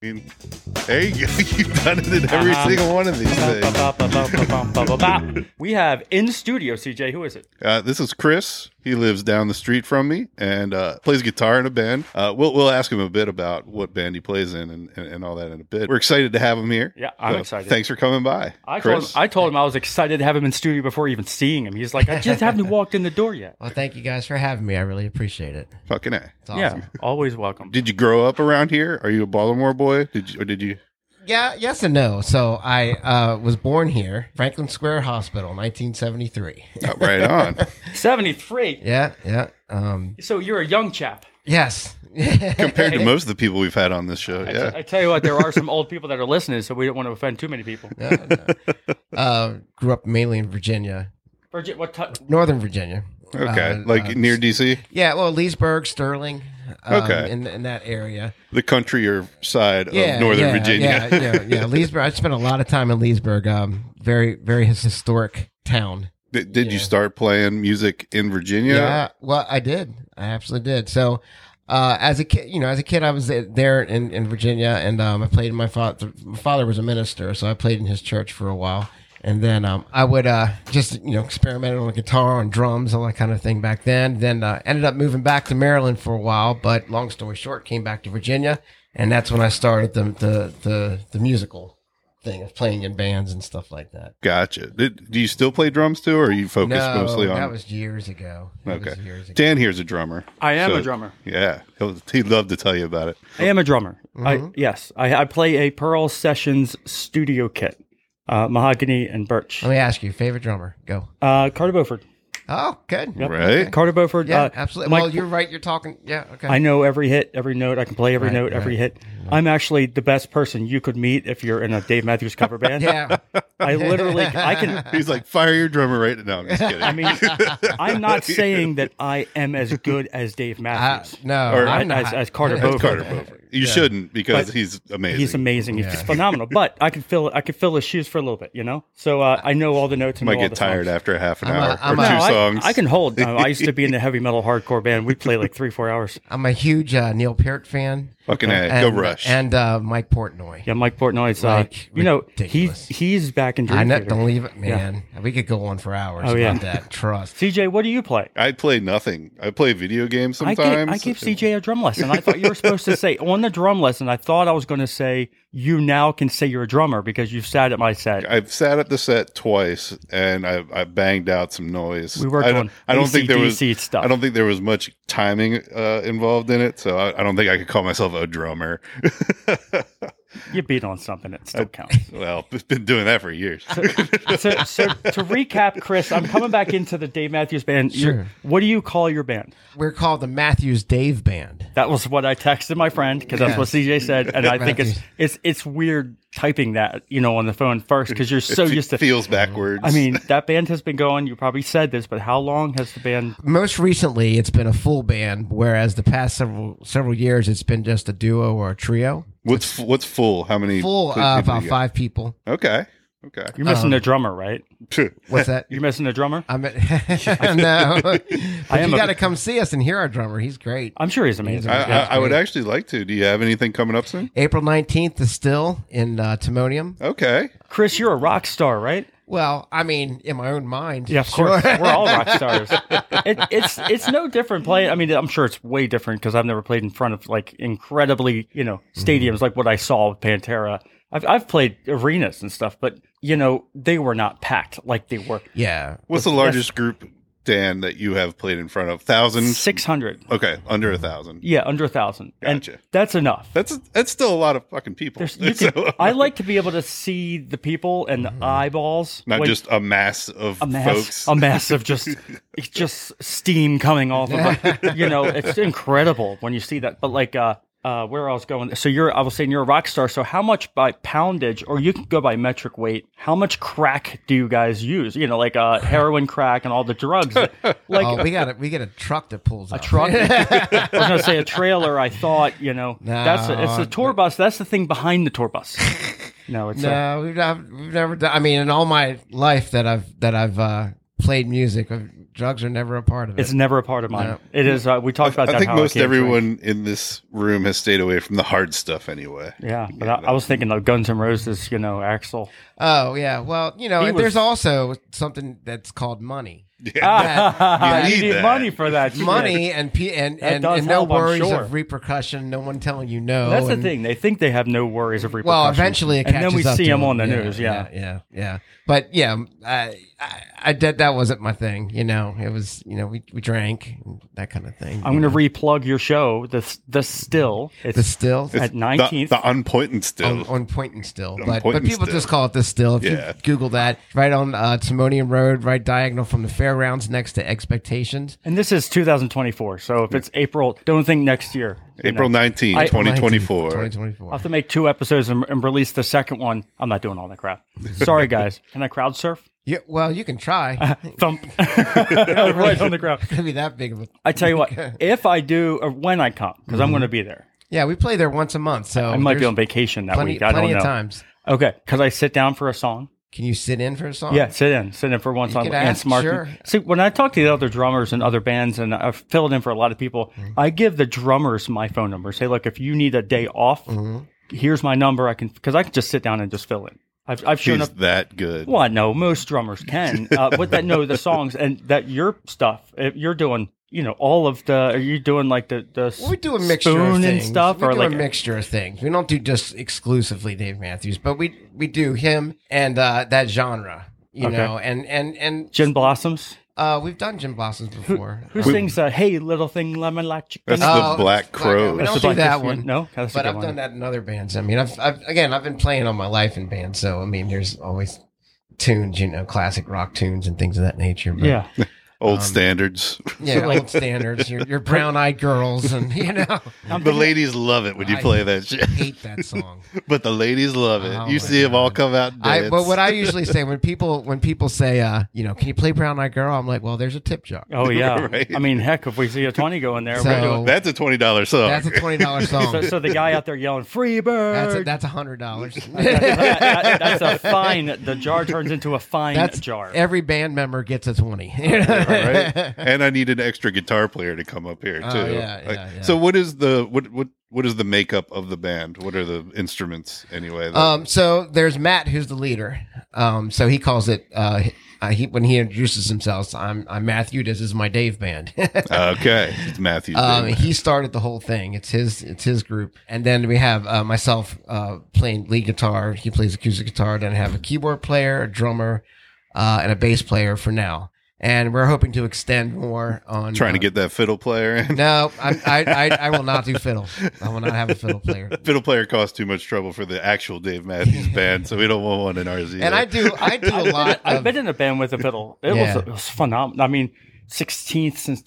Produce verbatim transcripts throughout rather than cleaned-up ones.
mean, there you go. You've done it in every Uh-huh. single one of these things. We have in studio, C J. Who is it? Uh, this is Chris. He lives down the street from me and uh, plays guitar in a band. Uh, we'll we'll ask him a bit about what band he plays in and, and, and all that in a bit. We're excited to have him here. Yeah, I'm So, excited. Thanks for coming by, I told, him, Chris. I told him I was excited to have him in studio before even seeing him. He's like, I just haven't walked in the door yet. Well, thank you guys for having me. I really appreciate it. Fucking A. It's awesome. Yeah, always welcome. Did you grow up around here? Are you a Baltimore boy? Did you, or did you? Yeah, yes and no. So I uh, was born here, Franklin Square Hospital, nineteen seventy-three. Oh, right on. seventy-three. Yeah, yeah. Um, So you're a young chap. yes. Compared to most of the people we've had on this show, I, yeah. I tell you what, there are some old people that are listening, so we don't want to offend too many people. No, no. Uh, grew up mainly in Virginia, Bridget, what t- Northern Virginia. Okay, Uh, like uh, near D C, Yeah, well, Leesburg, Sterling. Um, Okay. in in that area. the countryer side Yeah, of Northern yeah, Virginia. Yeah, yeah, yeah. Leesburg. I spent a lot of time in Leesburg. Um, very, very his- historic town. Did, did you Yeah. start playing music in Virginia? Yeah, well, I did. I absolutely did. So, uh, as a kid, you know, as a kid, I was there in, in Virginia, and um, I played in my father. My father was a minister, so I played in his church for a while. And then um, I would uh, just, you know, experiment on the guitar, on drums, all that kind of thing back then. Then uh, ended up moving back to Maryland for a while. But long story short, came back to Virginia, and that's when I started the the the, the musical thing of playing in bands and stuff like that. Gotcha. Did, do you still play drums too, or are you focused No, mostly on? that was years ago. That okay. was years ago. Dan here's a drummer. I am So, a drummer. Yeah, he'll, he'd love to tell you about it. I am a drummer. I Mhm. yes, I, I play a Pearl Sessions studio kit, uh, mahogany and birch. Let me ask you, favorite drummer? Go. Uh, Carter Beauford. Oh, good. Yep. Right? Carter Beauford. Yeah, uh, absolutely. Mike- well, you're right. You're talking. Yeah, okay. I know every hit, every note. I can play every Right, note, every right. hit. I'm actually the best person you could meet if you're in a Dave Matthews cover band. Yeah. I literally, I can. He's like, fire your drummer right now. I'm just kidding. I mean, I'm not saying that I am as good as Dave Uh, Matthews. no, Or- I'm not. as, as Carter That's Beauford. Carter Beauford. You shouldn't because But he's amazing. He's amazing. He's Yeah. just phenomenal. But I could fill I could fill his shoes for a little bit, you know. So uh, I know all the notes. And Might know all get the tired songs. after half an I'm a- hour I'm or a- two No, I, songs. I can hold. Uh, I used to be in the heavy metal hardcore band. We'd play like three, four hours. I'm a huge uh, Neil Peart fan. Fucking A. And, Go Rush. And uh, Mike Portnoy. Yeah, Mike Portnoy's. Uh, Like, you know, ridiculous. he's he's back in Dream I know, Theater. don't leave it, man. We could go on for hours Oh, about yeah. that. Trust. C J, what do you play? I play nothing. I play video games I sometimes. gave, I gave C J a drum lesson. I thought you were supposed to say on the drum lesson. I thought I was going to say you now can say you're a drummer because you've sat at my set. I've sat at the set twice and I've, I've banged out some noise. We worked I don't, on I don't think there was A C D C stuff. I don't think there was much timing uh, involved in it, so I, I don't think I could call myself a drummer. You beat on something that still counts. Well, I've been doing that for years. So, so to recap, Chris, I'm coming back into the Dave Matthews Band. You're- Sure. What do you call your band? We're called the Matthews Dave Band. That was what I texted my friend because that's Yes. what C J said, and I think it's Matthews. it's it's weird typing that you know on the phone first because you're so it used to. feels backwards. I mean, that band has been going. You probably said this, but how long has the band? Most recently, it's been a full band, whereas the past several several years, it's been just a duo or a trio. what's what's full? How many? Full, people uh, you about got? five people. Okay. Okay. You're missing Um, the drummer, right? What's that? You're missing the drummer. I'm at, no, but am you a- got to come see us and hear our drummer. He's great. I'm sure he's amazing. I, Yeah. I, I would actually like to. Do you have anything coming up soon? April nineteenth is still in uh, Timonium. Okay. Chris, you're a rock star, right? Well, I mean, in my own mind. Yeah, of sure. course. We're all rock stars. It, it's it's no different playing. I mean, I'm sure it's way different because I've never played in front of like incredibly, you know, stadiums like what I saw with Pantera. I've I've played arenas and stuff, but you know, they were not packed like they were. Yeah. What's the largest group, Dan, that you have played in front of? Thousands? Six hundred. Okay, under a thousand. Yeah, under a thousand. Gotcha. And that's enough. That's that's still a lot of fucking people. There's, you So- can, I like to be able to see the people and the eyeballs. not when- just a mass of a mass, folks. a mass of just, it's just steam coming off of it. You know, it's incredible when you see that. But like, uh, uh, where I was going, so you're, I was saying you're a rock star. So how much by poundage, or you can go by metric weight, how much crack do you guys use? You know, like uh, heroin crack and all the drugs. Like Oh, we got a, we get a truck that pulls a up. truck. I was going to say a trailer. I thought, you know, No, that's a, it's a tour no. bus. That's the thing behind the tour bus. No, it's a, No, we've never, we've never done. I mean, in all my life that I've that I've uh, played music, I've drugs are never a part of it. It's never a part of mine. No. It is. Uh, we talked about I that. think how most can't drink. everyone in this room has stayed away from the hard stuff anyway. Yeah, but I, I was thinking of Guns N' Roses. You know, Axl. Oh yeah, well, you know, He there's was- also something that's called money. Yeah. That- You you need need that. money for that. shit. Money and p and That and, does and no help, I'm worries sure. of repercussion. No one telling you no. That's the and- thing. They think they have no worries of repercussions. Well, eventually it and catches then we up see to them them. on the Yeah, news. Yeah. yeah, yeah, yeah. But yeah, I, I, I did. That wasn't my thing. You know, it was. You know, we, we drank and that kind of thing. I'm going to re-plug your show. The the still. It's the still at The, nineteenth. the unpointed still. on, on point and still, On but Point but and people Still. just call it the still. If Yeah. you Google that, right on uh, Timonium Road, right diagonal from the fairgrounds, next to Expectations. And this is two thousand twenty-four. So if it's April, don't think next year. you April know. nineteenth, I- twenty twenty-four. twenty I'll twenty-four. have to make two episodes and, and release the second one. I'm not doing all that crap. Sorry, guys. Can I crowd surf? Yeah, well, you can try. Thump. Right on the ground. It's gonna be that big of a. I tell you what, if I do, or when I come, because I'm going to be there. Yeah, we play there once a month, so I might be there's on vacation that plenty, week. I plenty don't of know. times. Okay, because I sit down for a song. Can you sit in for a song? Yeah, sit in, sit in for one song. could And ask, smart. sure. See, when I talk to the other drummers and other bands, and I've filled in for a lot of people, Mm-hmm. I give the drummers my phone number. Say, look, if you need a day off, Mm-hmm. here's my number. I can, because I can just sit down and just fill in. I've, I've shown He's up. that good. Well, no, most drummers can, uh, but that know the songs and that your stuff. If you're doing, you know, all of the. Are you doing like the the Well, we do a mixture spoon of and things. stuff, we or do like a mixture of things. We don't do just exclusively Dave Matthews, but we we do him and uh, that genre, you Okay. know, and and and Gin Blossoms? uh, we've done Jim Blossoms before. Who Uh, sings uh, "Hey Little Thing, Lemon Like Chicken"? That's Oh, the Black it's Crows. We That's don't the do Black that Christmas- one. No, that's a But good I've one. done that in other bands. I mean, I've, I've again, I've been playing all my life in bands, so I mean, there's always tunes, you know, classic rock tunes and things of that nature. But, Yeah, Old Um, standards. yeah, old standards. Your, your brown eyed girls, and you know, The ladies love it when you I play that shit. hate that song. But the ladies love it. Oh you my see them all God. come out and I, dance. but what I usually say when people when people say, uh, you know, can you play Brown Eyed Girl? I'm like, well, there's a tip jar. oh yeah. Right. I mean, heck, if we see a twenty going there, So- we're doing. That's a twenty dollars song. That's a twenty dollar song. So, so the guy out there yelling "Free Bird." That's a, that's a hundred dollars. That- that- that's a fine. The jar turns into a fine That's jar. every band member gets a twenty. right? And I need an extra guitar player to come up here too. Oh, yeah, Like, yeah, yeah. So what is the what what what is the makeup of the band? What are the instruments anyway? that- Um, so there's Matt, who's the leader. Um, so he calls it uh, uh, he when he introduces himself, I'm I'm Matthew. This is my Dave band. okay, it's Matthew. Um, he started the whole thing. It's his, it's his group. And then we have uh, myself uh, playing lead guitar. He plays acoustic guitar. Then I have a keyboard player, a drummer, uh, and a bass player for now. And we're hoping to extend more on Trying to uh, get that fiddle player in. No, I, I, I, I will not do fiddle. I will not have a fiddle player. Fiddle player costs too much trouble for the actual Dave Matthews band, so we don't want one in ours either. And I do, I do a lot. I've Of, been in a band with a fiddle. It Yeah. was, it was phenomenal. I mean, sixteenth since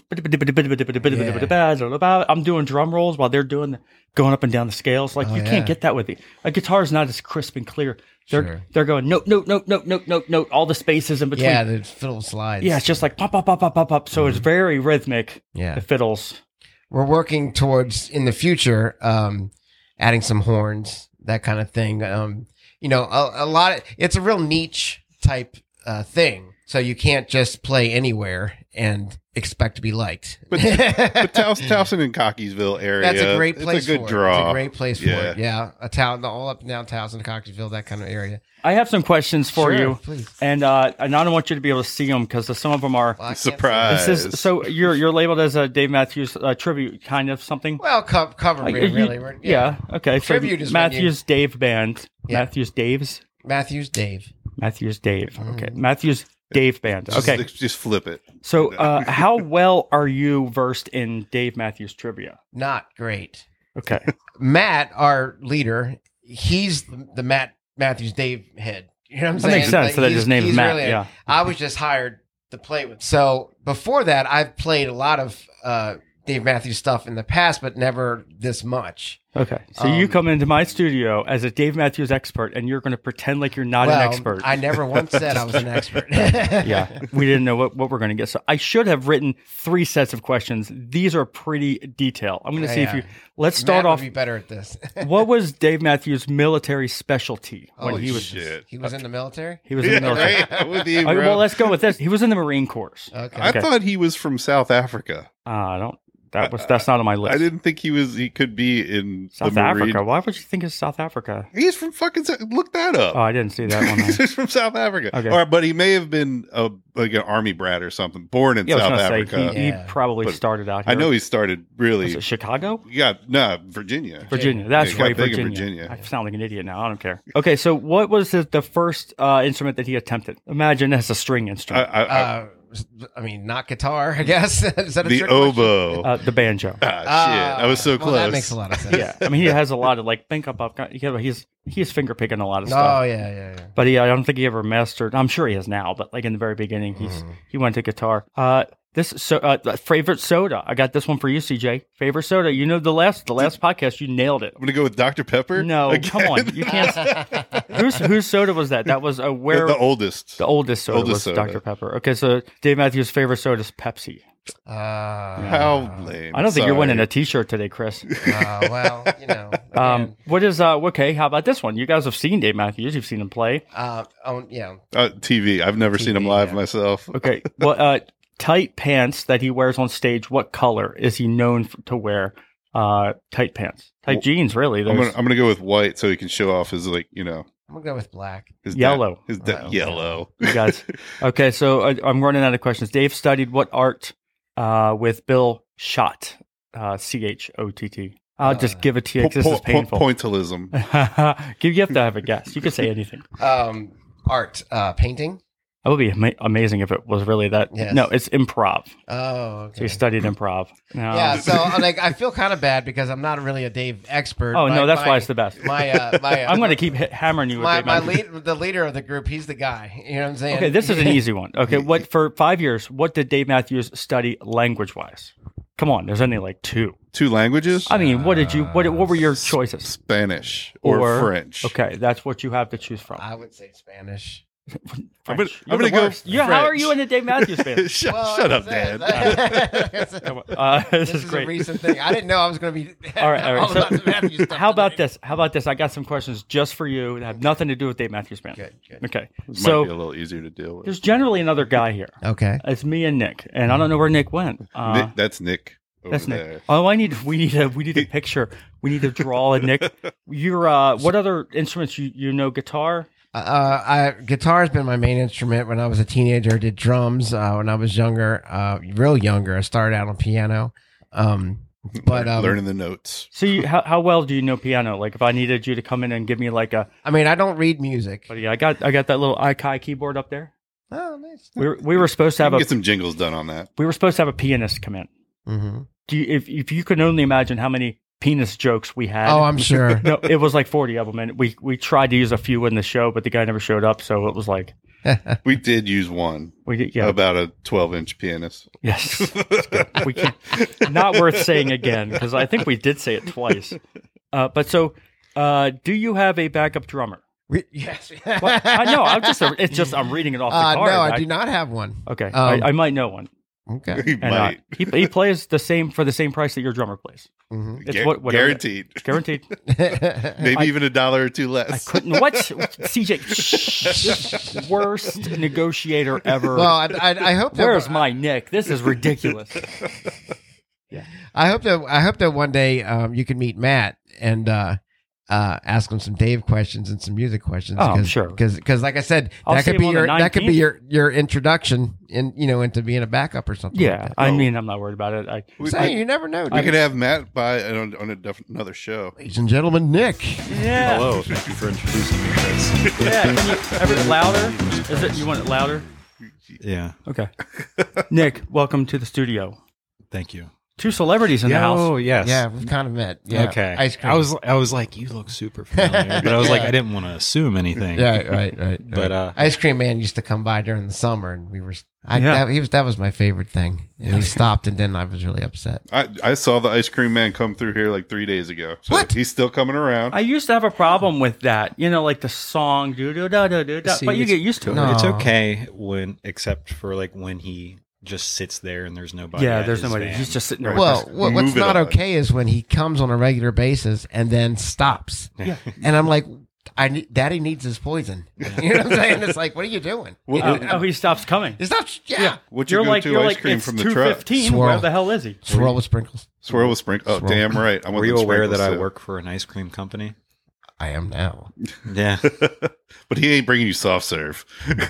I'm doing drum rolls while they're doing the, going up and down the scales. Like Oh, you yeah. can't get that with the a guitar is not as crisp and clear. They're Sure. they're going note note note note note note note all the spaces in between. yeah, Yeah, the fiddle slides. it's just like pop pop pop pop pop pop. So it's very rhythmic. Yeah. The fiddles. We're working towards in the future, um, adding some horns, that kind of thing. Um, you know, a, a lot of, it's a real niche type, uh, thing. So you can't just play anywhere and expect to be liked. But, but Taos, Towson and Cockeysville area. That's a great place It's a good for draw. it. It's a great place for Yeah. it. Yeah. A town, all up and down Towson, Cockeysville, that kind of area. I have some questions for Sure, you, please. and uh, and I don't want you to be able to see them because some of them are. Well, I can't Surprise. say- This is, so you're you're labeled as a Dave Matthews uh, tribute kind of something. Well, co- cover Like, me, you- really. We're- yeah. Okay. So Tribute is when Matthews Dave band. Yeah. Matthews Dave's. Matthews Dave. Matthews Dave. Mm. Okay. Matthews Dave band. Just, Okay. just flip it. So uh, how well are you versed in Dave Matthews trivia? Not great. Okay. Matt, our leader, he's the, the Matt Matthews Dave head. You know what I'm That saying? makes sense, Like, so that he's- his name is he's Matt, really- yeah. I was just hired to play with. So before that, I've played a lot of uh, Dave Matthews stuff in the past, but never this much. Okay, so you Um, come into my studio as a Dave Matthews expert, and you're going to pretend like you're not well, an expert. I never once said I was an expert. Yeah, we didn't know what, what we're going to get. So I should have written three sets of questions. These are pretty detailed. I'm going to see if Yeah. you. Let's start Matt off. would be better at this. What was Dave Matthews' military specialty when Holy he was? shit. He was in the military. He was in the military. Right? With you, Okay, bro. well, let's go with this. He was in the Marine Corps. Okay. I Okay. thought he was from South Africa. Uh, I don't. That was that's not on my list. I didn't think he was. He could be in South the Marine. Africa. Why would you think it's South Africa? He's from fucking. Sa- Look that up. Oh, I didn't see that one. He's from South Africa. Okay. All right, but he may have been a like an army brat or something, born in Yeah, I was South gonna Africa. say he, Yeah. he probably But started out here. I know he started really. Was it Chicago? Yeah, no, Virginia. Virginia. That's Yeah, he got right, big in Virginia. Virginia. I sound like an idiot now. I don't care. Okay, so what was the, the first uh, instrument that he attempted? Imagine that's a string I, instrument. I, I, Uh, I mean, not guitar. I guess is that a the trick question? oboe. uh, the banjo. ah, shit, I was so well, close. That makes a lot of sense. Yeah, I mean he has a lot of like think up up. He's he's finger picking a lot of Oh stuff. yeah, yeah, yeah. But he, I don't think he ever mastered. I'm sure he has now, but like in the very beginning, he's Mm-hmm. he went to guitar. Uh, this so uh, favorite soda. I got this one for you, C J. Favorite soda. You know the last the last podcast, you nailed it. I'm gonna go with Doctor Pepper. No, again. come on, you can't. whose whose soda was that? That was a where the oldest. the oldest soda oldest was soda. Doctor Pepper. Okay, so Dave Matthews' favorite soda is Pepsi. Uh, How lame. I don't think you're Sorry. winning a T-shirt today, Chris. uh, well, you know. Um, again, what is uh? Okay, how about this one? You guys have seen Dave Matthews. You've seen him play. uh, oh, yeah. Uh, T V. I've never seen T V, him live yeah. myself. Okay, well, uh, tight pants that he wears on stage. What color is he known f- to wear? Uh, tight pants, tight Well, jeans. Really, I'm there's gonna, I'm gonna go with white so he can show off his like you know I'm gonna go with black. his Yellow. da- his da- Oh, yellow. you guys. Okay, so I, I'm running out of questions. Dave studied what art uh, with Bill Schott, uh, C H O T T. I'll just Uh, give it to you Po- 'cause this is po- po- painful. pointillism. you have to have a guess. You could say anything. Um, art, uh, painting. That would be ama- amazing if it was really that. Yes. No, it's improv. Oh, So he okay. studied improv. No. Yeah, so uh, like I feel kind of bad because I'm not really a Dave expert. Oh My- no, that's my, why it's the best. My, uh, my, uh, I'm going to keep hit, hammering you with my Dave my Matthews. lead, the leader of the group. He's the guy. You know what I'm saying? Okay, this is an easy one. Okay, what for five years? What did Dave Matthews study language-wise? Come on, there's only like two. Two languages. I mean, what did you? What what were your choices? Spanish or, Or- French. Okay, that's what you have to choose from. I would say Spanish. I'm gonna, French. I'm You're gonna the go. worst. Yeah, how are French. you in the Dave Matthews fan? shut, Well, shut up, that's- Dad. that's- Uh, this, this is is great. a recent thing. I didn't know I was going to be. All right, all right. about the Matthews So, stuff how about today. this? How about this? I got some questions just for you that have nothing to do with Dave Matthews Band. Good, good. Okay, This might be a so little easier to deal with. there's generally another guy here. Okay. It's me and Nick, and I don't know where Nick went. Uh, Nick, that's Nick. Over That's Nick. there. Oh, I need we need a we need a picture. We need to draw a Nick. You're uh, what other instruments you you know? Guitar. Uh, I, guitar has been my main instrument when I was a teenager. I did drums uh, when I was younger, uh, real younger. I started out on piano, um, but um, Learning the notes. So you, how how well do you know piano? Like if I needed you to come in and give me like a, I mean, I don't read music. but yeah, I got I got that little Ikai keyboard up there. Oh, nice. We were, we were supposed to You have can a get some jingles done on that. we were supposed to have a pianist come in. Mm-hmm. Do you, if if you could only imagine how many penis jokes we had? Oh, I'm sure. no, it was like forty of them, and we we tried to use a few in the show, but the guy never showed up, so it was like We did use one we did, yeah about a twelve inch pianist. yes it's good. We can't not worth saying again because I think we did say it twice. Uh, but so, uh, do you have a backup drummer? Re- yes. Well, I know. I'm just it's just I'm reading it off the Uh, card. no, I do not have one. Okay, Um, I, I might know one. Okay. He And uh, might. he he plays the same for the same price that your drummer plays. hmm It's Gu- what whatever- guaranteed. Guaranteed. Maybe I- even a dollar or two I less. couldn't. What? C J, shh. Worst negotiator ever. well, I, I, I hope that Where's my Nick? This is ridiculous. I hope that I hope that one day um, you can meet Matt and uh, uh, ask him some Dave questions and some music questions. Oh, I'm cause, sure. Because, like I said, I'll that see could be him on your the that could be nineteenth. your your introduction in you know into being a backup or something. Yeah, like that. I Oh. mean, I'm not worried about it. I, We, Say, we- you never know. we dude. could have Matt by on, on a def- another show. Ladies and gentlemen, Nick. yeah. Hello, thank you for introducing me, Chris. Yeah. Can you ever louder? Is it? You want it louder? Yeah, Okay. Nick, welcome to the studio. thank you. Two celebrities in the house. Oh, yes. Yeah, we've kind of met. Yeah, Okay. ice cream. I was I was like, you look super familiar, but I was like, I didn't want to assume anything. Yeah, right, right. But, right. uh, Ice Cream Man used to come by during the summer, and we were. I, Yeah. that, he was that was my favorite thing. And he stopped, and then I was really upset. I, I saw the ice cream man come through here like three days ago. So What? He's still coming around. I used to have a problem with that. You know, like the song, do do da da do da. See, But you it's- get used to it. No. It's okay when, except for like when he just sits there and there's nobody. Yeah, at there's his nobody. van. He's just sitting there. Well, with what, what's Move it not on. okay is when he comes on a regular basis and then stops. Yeah. And I'm like, I need, Daddy needs his poison. You know what I'm saying? It's like, what are you doing? What- this. Oh, oh, he stops coming. It's not. Yeah. What you You're go like to you're ice like cream it's from the two truck? fifteen. Swirl. Where the hell is he? Swirl with sprinkles. Swirl with sprinkles. Oh, Swirl. damn right. I want Were you them aware sprinkles, that I too. work for an ice cream company? I am now. Yeah, But he ain't bringing you soft serve.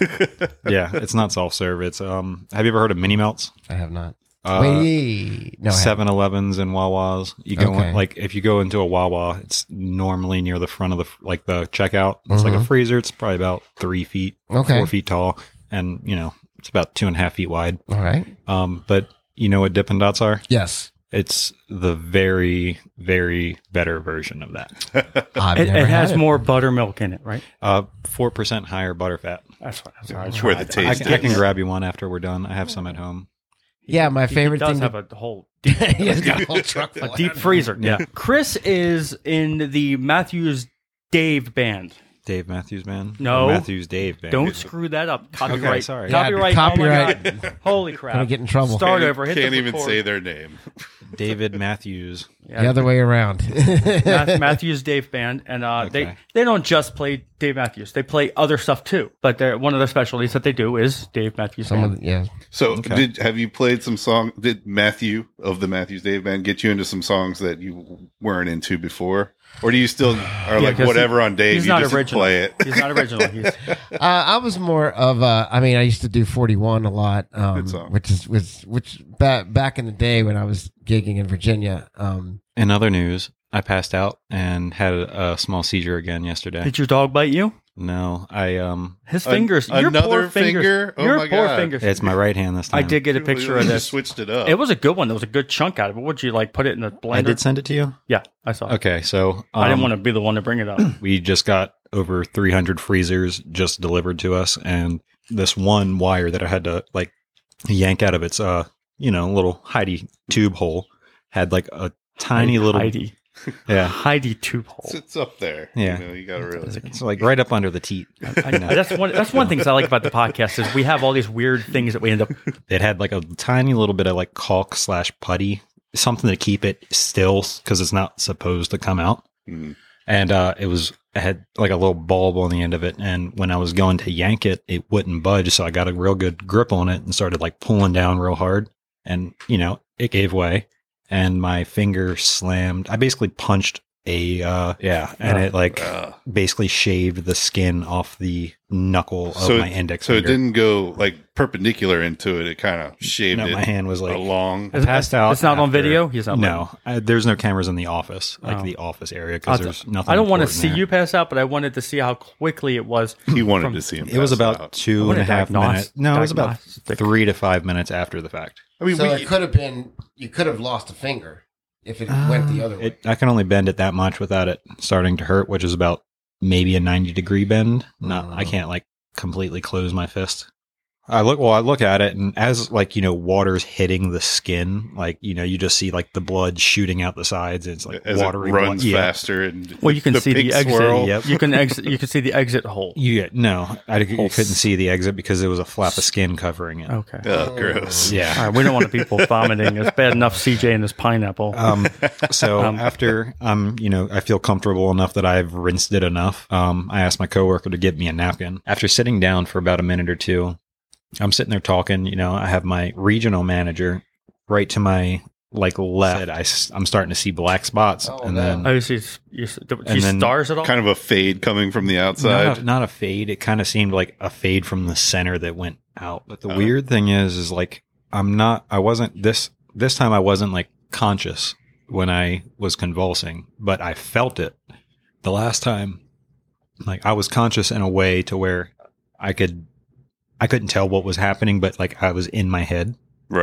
yeah. It's not self serve. It's um. Have you ever heard of Mini Melts? I have not. Uh, Wait. No, I haven't. Seven Elevens and Wawas. You go Okay. in, like if you go into a Wawa, it's normally near the front of the like the checkout. It's like a Mhm. freezer. It's probably about three feet, Okay. four feet tall, and you know it's about two and a half feet wide. All right. Um, but you know what Dippin' Dots are? Yes. It's the very, very better version of that. I've It, never it has had more buttermilk in it, right? Uh, four percent higher butterfat. That's what. That's what I That's where the tried. I, taste I can is. grab you one after we're done. I have some at home. Yeah, my He- favorite he does thing. have to- a whole he has got a whole truck full a of deep them. freezer. Yeah. Chris is in the Matthews Dave band. Dave Matthews Band? No. Or Matthews Dave Band. Don't screw that up. Copyright. sorry. Yeah, Copyright. copyright. Oh my God. Holy crap. Gonna get in trouble. Start over. Hit Can't the even record. say their name. David Matthews. Yeah. The other way around. Math- Matthews Dave Band, and uh, they Okay. they don't just play Dave Matthews. They play other stuff too. But they're, one of their specialties that they do is Dave Matthews Some Band. of the, yeah. So, Okay. did have you played some song? Did Matthew of the Matthews Dave Band get you into some songs that you weren't into before, or do you still are like 'cause whatever on Dave? He's you not just original. play it. He's not original. He's, Uh, I was more of a. I mean, I used to do forty-one a lot, um, Good song. which is was which back back in the day when I was gigging in Virginia. Um, In other news, I passed out and had a, a small seizure again yesterday. did your dog bite you? No, I um, His An- fingers. your another poor fingers. finger? Oh your my poor God. fingers. it's my right hand this time. I did get a picture of You this. switched it up. It was a good one. There was a good chunk out of it. Would you like put it in the blender? I did send it to you. Yeah, I saw. it. Okay, so um, I didn't want to be the one to bring it up. We just got over three hundred freezers just delivered to us, and this one wire that I had to like yank out of its uh, you know, little Heidi tube hole had like a tiny little Heidi. yeah. Heidi tube hole. It's, it's up there. Yeah. you, know, you gotta really. It's like right up under the teat. I, that's one. That's one of the things I like about the podcast is we have all these weird things that we end up. It had like a tiny little bit of like caulk slash putty, something to keep it still because it's not supposed to come out. Mhm. And uh, it was it had like a little bulb on the end of it, and when I was going to yank it, it wouldn't budge. So I got a real good grip on it and started like pulling down real hard, and you know it gave way, and my finger slammed. I basically punched a uh, yeah, and it like Uh, basically shaved the skin off the knuckle of so my it, index so finger. it didn't go like perpendicular into it. It kind of shaved No, it my hand was like along. I passed out. It's not on after- video. He's not. No, I, there's no cameras in the office, like Oh. the office area, I'll because t- there's nothing. I don't want to important see there. you pass out, but I wanted to see how quickly it was. He wanted From- to see him. It was pass about out. two and wanted a half diagnos- minutes. No, it was about diagnostic. three to five minutes after the fact. I mean, so we, it could have been. You could have lost a finger if it went the other way. It, I can only bend it that much without it starting to hurt, which is about maybe a ninety degree bend. Not, I Oh. can't like completely close my fist. I look well. I look at it, and as like you know, water's hitting the skin. Like you know, you just see like the blood shooting out the sides. And it's like as watery it runs blood. Yeah. faster and Well, you can see pink the exit. swirl. Yep. You can exit. You can see the exit hole. You no, I you Pulse. couldn't see the exit because there was a flap of skin covering it. Okay. Oh, gross. Yeah. All right. We don't want people vomiting. It's bad enough C J and his pineapple. Um, so Um, after um, you know, I feel comfortable enough that I've rinsed it enough. Um, I asked my coworker to get me a napkin. After sitting down for about a minute or two, I'm sitting there talking. You know, I have my regional manager right to my like left. I, am starting to see black spots, Oh, and no. then Oh, you see, you see, do And she then- stars at all? Kind of a fade coming from the not outside. a, not a fade. It kind of seemed like a fade from the center that went out. But the Oh. weird thing is, is like I'm not. I wasn't this this time. I wasn't like conscious when I was convulsing, but I felt it. The last time, like I was conscious in a way to where I could, I couldn't tell what was happening, but like I was in my head. Right.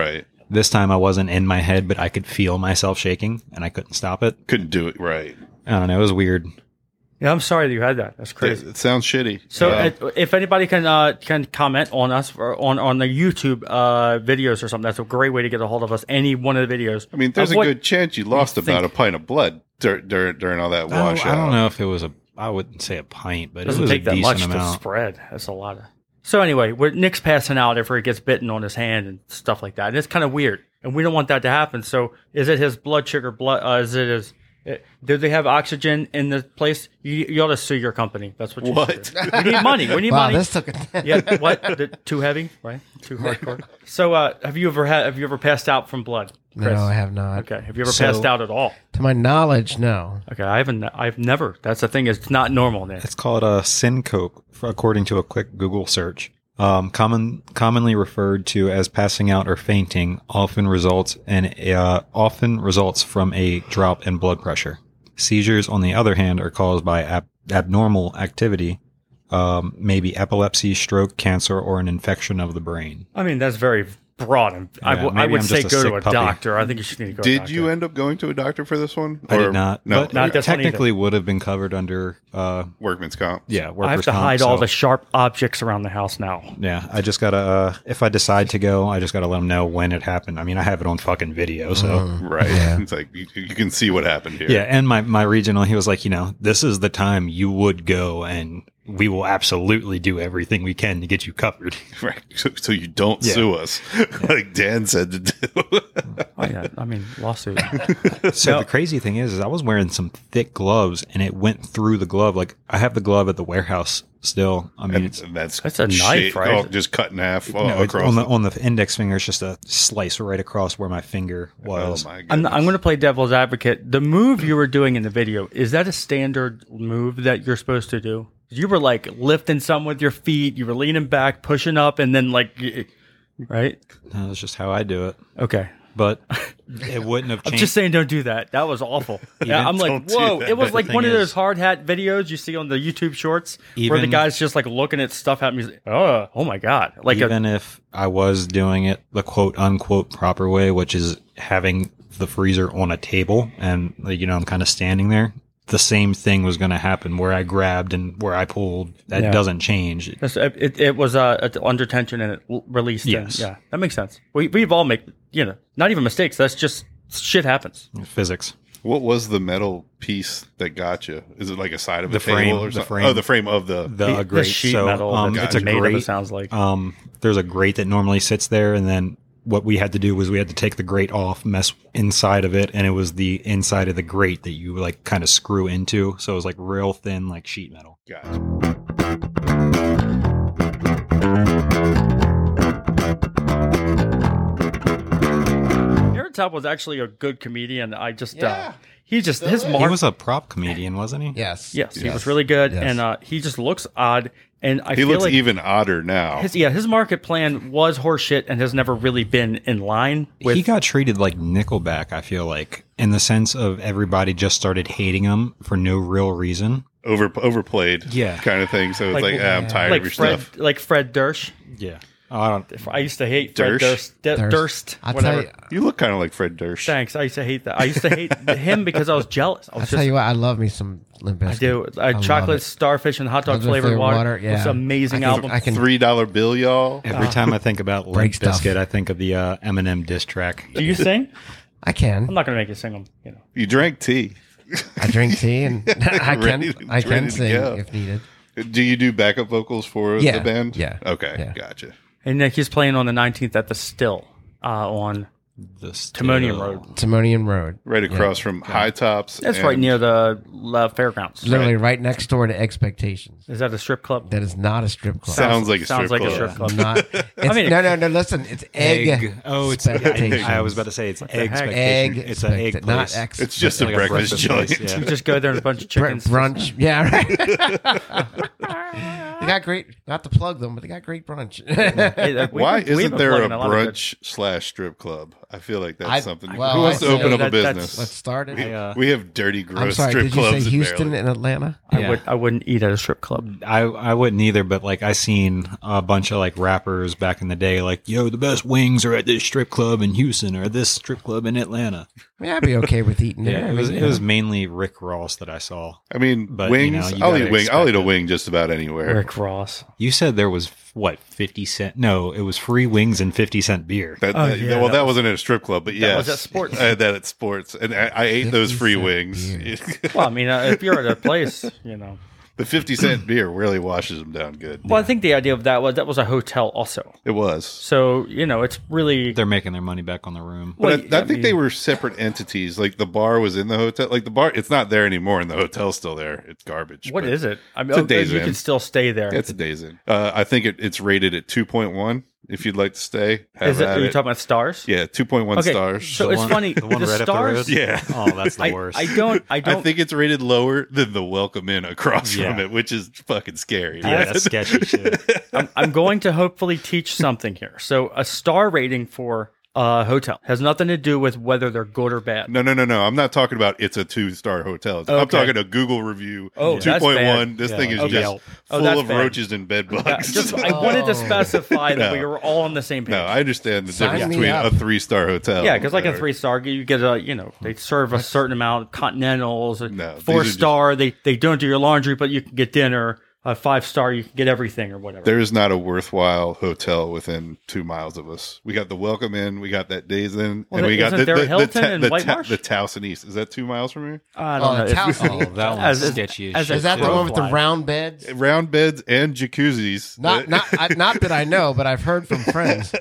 This time I wasn't in my head, but I could feel myself shaking, and I couldn't stop it. Couldn't do it right. I don't know. It was weird. Yeah, I'm sorry that you had that. That's It, crazy. it sounds shitty. So, Uh, uh, if anybody can uh, can comment on us or on on the YouTube uh, videos or something, that's a great way to get a hold of us. Any one of the videos. I mean, there's of a what- good chance you lost you about think- a pint of blood dur- dur- during all that I don't, washout. I don't know if it was a. I wouldn't say a pint, but It it doesn't was take a that decent much to amount. spread. That's a lot of. So anyway, we're, Nick's passing out after he gets bitten on his hand and stuff like that. And it's kind of weird, and we don't want that to happen. So, is it his blood sugar? Blood? Uh, is it his? Uh, do they have oxygen in the place? You, you ought to sue your company. That's what you What? should do. We need money. We need Wow, money. this took a Yeah, what? The, too heavy, right? Too hardcore. So, uh, have you ever had? Have you ever passed out from blood, Chris? No, I have not. Okay. Have you ever So- passed out at all? To my knowledge, no. Okay, I haven't. I've never. That's the thing. It's not normal. Then. It's called a syncope, for- according to a quick Google search. Um, common, commonly referred to as passing out or fainting, often results in uh, often results from a drop in blood pressure. Seizures, on the other hand, are caused by ab- abnormal activity, um, maybe epilepsy, stroke, cancer, or an infection of the brain. I mean, that's very broad. And I, Yeah, w- I maybe would I'm say just a go to sick a puppy. doctor. I think you should need to go. to a Did doctor. you end up going to a doctor for this one? I Or- did not. No, but Not this one either. technically would have been covered under, uh, workman's comp. yeah, workers' I have to comp, hide all so- the sharp objects around the house now. Yeah, I just gotta. Uh, if I decide to go, I just gotta let them know when it happened. I mean, I have it on fucking video, so Right. Yeah. It's like you, you can see what happened here. yeah. And my my regional, he was like, you know, this is the time you would go, and we will absolutely do everything we can to get you covered. Right. So, so you don't Yeah. sue us, like Dan said to do. Oh yeah, I mean lawsuit. So No. the crazy thing is, is I was wearing some thick gloves, and it went through the glove. Like I have the glove at the warehouse still. I mean, and, it's and that's That's a knife, shit- right? Oh, just cut in half all no, it's across. on the on the index finger. It's just a slice right across where my finger oh was. my I'm, goodness. I'm going to play devil's advocate. The move you were doing in the video, is that a standard move that you're supposed to do? You were like lifting something with your feet. You were leaning back, pushing up, and then like, y- right? No, that's just how I do it. Okay. But it wouldn't have I'm changed. just saying, don't do that. That was awful. Yeah, I'm like, don't do whoa! that. It was But like the one thing of those is- hard hat videos you see on the YouTube Shorts, where the Even- guy's just like looking at stuff happening. He's like, oh, oh my god! Like a, Even if I was doing it the quote unquote proper way, which is having the freezer on a table and, like, you know, I'm kind of standing there, the same thing was going to happen where I grabbed and where I pulled. That Yeah. doesn't change. That's- It, it was uh, under tension and it l- released. and- Yes. yeah, that makes sense. We we've all make you know not even mistakes. That's just shit happens. Physics. What was the metal piece that got you? Is it like a side of the, The frame, table or the something? frame. Oh, the frame of the. The, The- uh, the grate. sheet so, metal um, that's it's a made of it grate. sounds like. Um, there's a grate that normally sits there, and then what we had to do was we had to take the grate off, mess inside of it, and it was the inside of the grate that you like kind of screw into. So it was like real thin, like sheet metal. Gotcha. Aaron Top was actually a good comedian. I just Yeah. uh, he just his is. He mark. was a prop comedian, wasn't he? Yes. Yes, he Yes. was really good, Yes. and uh, he just looks odd. And I He feel looks like even odder now. his yeah his market plan was horseshit and has never really been in line with. He got treated like Nickelback, I feel like, in the sense of everybody just started hating him for no real reason. Over overplayed, Yeah. kind of thing. So it's Like- like, ah, I'm tired like of your Fred, stuff. like Fred Durst. Yeah. Oh, I don't. I used to hate Fred Durst? Durst. D- Durst. Durst. I'll whatever. tell you, You look kind of like Fred Durst. Thanks. I used to hate that. I used to hate him because I was jealous. I I'll was tell just. you what, I love me some Limp I Bizkit. do. Uh, love chocolate it. starfish and hot dog Chocolate flavored flavored water. water, It's yeah. an amazing I can- album. I can- Three dollar bill, y'all. Every time I think about Limp Break stuff. Bizkit, I think of the uh, Eminem diss track. Do you sing? I can. I'm not going to make you sing them. You know. You drank tea. I drink tea and I can. Ready- I ready can to sing go. if needed. Do you do backup vocals for Yeah. the band? Yeah. Okay, Yeah. gotcha. And Nick, he's playing on the nineteenth at the Still uh, on The Timonium still- Road. Timonian Road. Right across from High Tops. That's and- right near the uh, fairgrounds. Literally right next door to Expectations. Is that a strip club? That is not a strip club. Sounds like a Sounds strip like a club. strip club. Not. It's, mean- no, no, no. Listen, it's egg. Egg. Oh, it's. Expectations. I, I was about to say it's egg heck? expectation. Egg. It's an egg expecta- place. Not X. It's just a Like a breakfast, breakfast joint. place, You just go there and a bunch of Br- chickens. brunch. Yeah, right. They got great. Not to plug them, but they got great brunch. Hey, uh, we've Why been- we've isn't been there a plugging lot of good- brunch slash strip club? I feel like that's I- something. well, Who wants I to open say up a that- that's- business? Let's start it. I, uh, we have dirty, gross I'm sorry. strip Did you clubs say in Houston Maryland. and Atlanta? I Yeah. would I wouldn't eat at a strip club. I I wouldn't either, but like I seen a bunch of like rappers back in the day, like, yo, the best wings are at this strip club in Houston or this strip club in Atlanta. I mean, I'd be okay with eating there. Yeah, I it was mean, it you was know. mainly Rick Ross that I saw. I mean, But, you wings. know, you I'll gotta eat wing. I'll expect eat a it. wing just about anywhere. Rick Ross. You said there was what fifty cent? No, it was free wings and fifty cent beer. That, Oh, that- yeah, well, that that, was- wasn't at a strip club, but that yes, was at sports. I had that at sports, and I, I ate those fifty free cent wings. beer. Well, I mean, uh, if you're at a place, you know. The fifty cent beer really washes them down good. Well, I think the idea of that was that was a hotel also. It was. So you know, it's really They're making their money back on the room. But Well, I, I I think mean- they were separate entities. Like the bar was in the hotel. Like the bar, it's not there anymore, and the hotel's still there. It's garbage. what is it? I mean, It's a oh, Days you Inn. can still stay there. It's a days in. Uh, I think it, it's rated at two point one. If you'd like to stay, have Is it? at Are you it. talking about stars? Yeah, two point one Okay, stars. so The it's one- funny. The one the right stars. up the road. Yeah. Oh, that's the I, worst. I don't. I I don't. think it's rated lower than the Welcome Inn across Yeah. from it, which is fucking scary. yeah, that's sketchy shit. I'm, I'm going to hopefully teach something here. So a star rating for a hotel has nothing to do with whether they're good or bad. No, no, no, no. I'm not talking about it's a two star hotel. I'm Okay. talking a Google review. Oh, two that's point one. bad. This Yeah, thing is like just Yelp. Oh, full that's of bad. roaches and bed bugs. Yeah, just I wanted to Oh. specify that No. we were all on the same page. no, I understand the Sign difference me between up. a three star hotel. Yeah, because like a and- three star, you get a you know they serve a certain amount of continentals. A No, these four are just- star, they they don't do your laundry, but you can get dinner. A five star, you can get everything or whatever. There is not a worthwhile hotel within two miles of us. We got the Welcome Inn, we got that Days Inn, Well, and we got isn't the there the, Hilton the, and the, White ta- Marsh? the Towson East. Is that two miles from here? I Oh, don't know. the If Towson. you- Oh, that As- one's as- sketchy as as shit. a Is that the crow one with the flies. round beds? Round beds and jacuzzis. Not, not, I, not that I know, but I've heard from friends.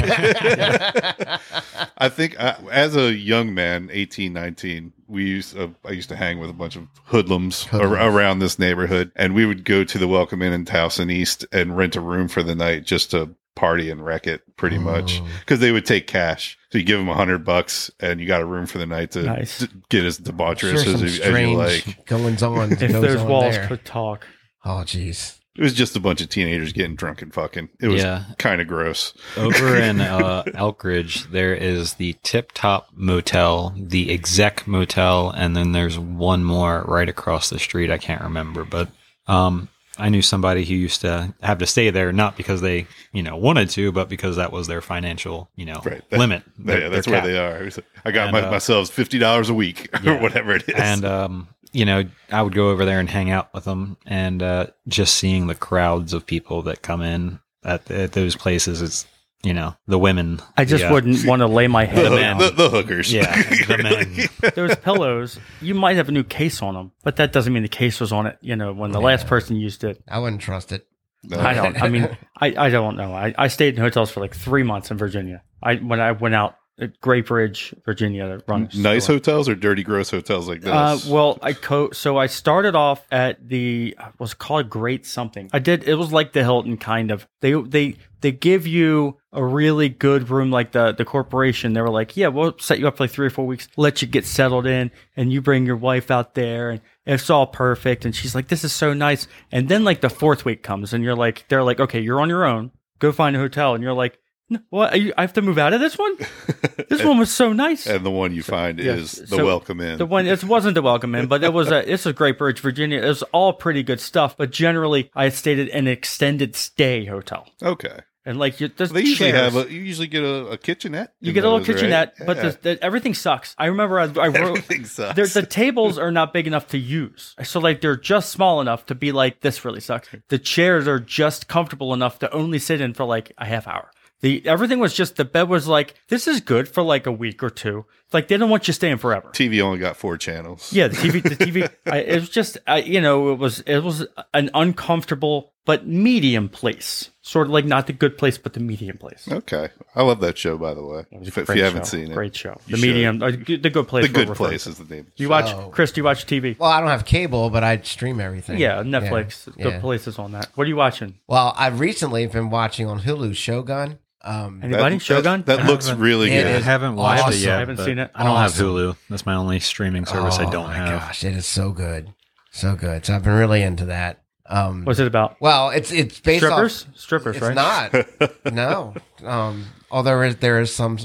I think uh, as a young man, eighteen, nineteen, we used uh, I used to hang with a bunch of hoodlums, Hoodlums. ar- around this neighborhood, and we would go to the Welcome Inn in Towson East and rent a room for the night just to party and wreck it, pretty much, Oh. because they would take cash. So you give them a hundred bucks, and you got a room for the night to, Nice. to get as Sure, debaucherous some as, you- as you strange like. goings on. if goes those on walls there. could talk. Oh, jeez. It was just a bunch of teenagers getting drunk and fucking. It was Yeah. kind of gross. Over in uh, Elkridge, there is the Tip Top Motel, the Exec Motel, and then there's one more right across the street. I can't remember, but um, I knew somebody who used to have to stay there, not because they, you know, wanted to, but because that was their financial, you know, Right. That- limit. Yeah, their- that's their where cap. they are. It was- I got And, my, uh, myself fifty dollars a week or Yeah. whatever it is. And um, you know, I would go over there and hang out with them, and uh, just seeing the crowds of people that come in at, at those places is, you know, the women. I just yeah. wouldn't want to lay my the, head man. down. the, the hookers. Yeah, the men. Those pillows, you might have a new case on them, but that doesn't mean the case was on it. You know, when the last person used it. I wouldn't trust it. No. I don't. I mean, I, I don't know. I, I stayed in hotels for like three months in Virginia. I when I went out at Great Bridge, Virginia, to run a Nice store. hotels or dirty, gross hotels like this? Uh, well, I co- so I started off at the was called Great something. I did. It was like the Hilton kind of. They they they give you a really good room, like the the corporation. They were like, yeah, we'll set you up for like three or four weeks, let you get settled in, and you bring your wife out there, and it's all perfect. And she's like, this is so nice. And then like the fourth week comes, and you're like, they're like, okay, you're on your own. Go find a hotel, and you're like. "No, What? Are you, I have to move out of this one? This one was so nice. and the one you find yes, is the so Welcome Inn. The one it wasn't the Welcome Inn, but it was a it's a Great Bridge, Virginia. It was all pretty good stuff, but generally I stayed at an extended stay hotel, okay. and like you, there's They usually chairs. have a. You usually get a, a kitchenette. you in get a little those, right? kitchenette, but Yeah. the, the, everything sucks. I remember I, I wrote. Everything sucks. They're, the tables are not big enough to use. So, like, they're just small enough to be like, this really sucks. The chairs are just comfortable enough to only sit in for like a half hour. The everything was just, the bed was like, this is good for like a week or two. Like, they don't want you staying forever. T V only got four channels. Yeah, the T V, the T V, I, it was just, I, you know, it was, it was an uncomfortable but medium place. Sort of like not the good place, but the medium place. Okay. I love that show, by the way. It was a If, if great you haven't show. seen it, Great show. You The medium, uh, the good place. The we're Good referring Place to. is the name. Do you watch, Oh. Chris, do you watch T V? Well, I don't have cable, but I stream everything. Yeah, Netflix. Yeah. Good Yeah. places on that. What are you watching? Well, I've recently been watching on Hulu Shogun. Um, Anybody? That- Shogun? That, that looks really It good. I is haven't watched awesome. it yet. I haven't but seen it. I don't Awesome. have Hulu. That's my only streaming service I oh don't my have. gosh, it is so good, so good. So I've been really into that. Um, What's it about? well, it's it's based Strippers? off. Strippers, It's right? not. No. Um, although there is there is some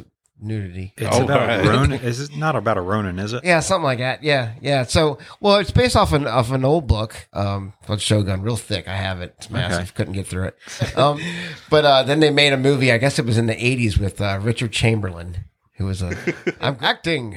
nudity. It's Oh, about right. a Ronin. Is it not about a Ronin? Is it? Yeah, something like that. Yeah, yeah. So, well, it's based off an of an old book um, called Shogun, real thick. I have it. It's massive. Okay. Couldn't get through it. Um, but uh, then they made a movie. I guess it was in the eighties with uh, Richard Chamberlain, who was a I'm acting.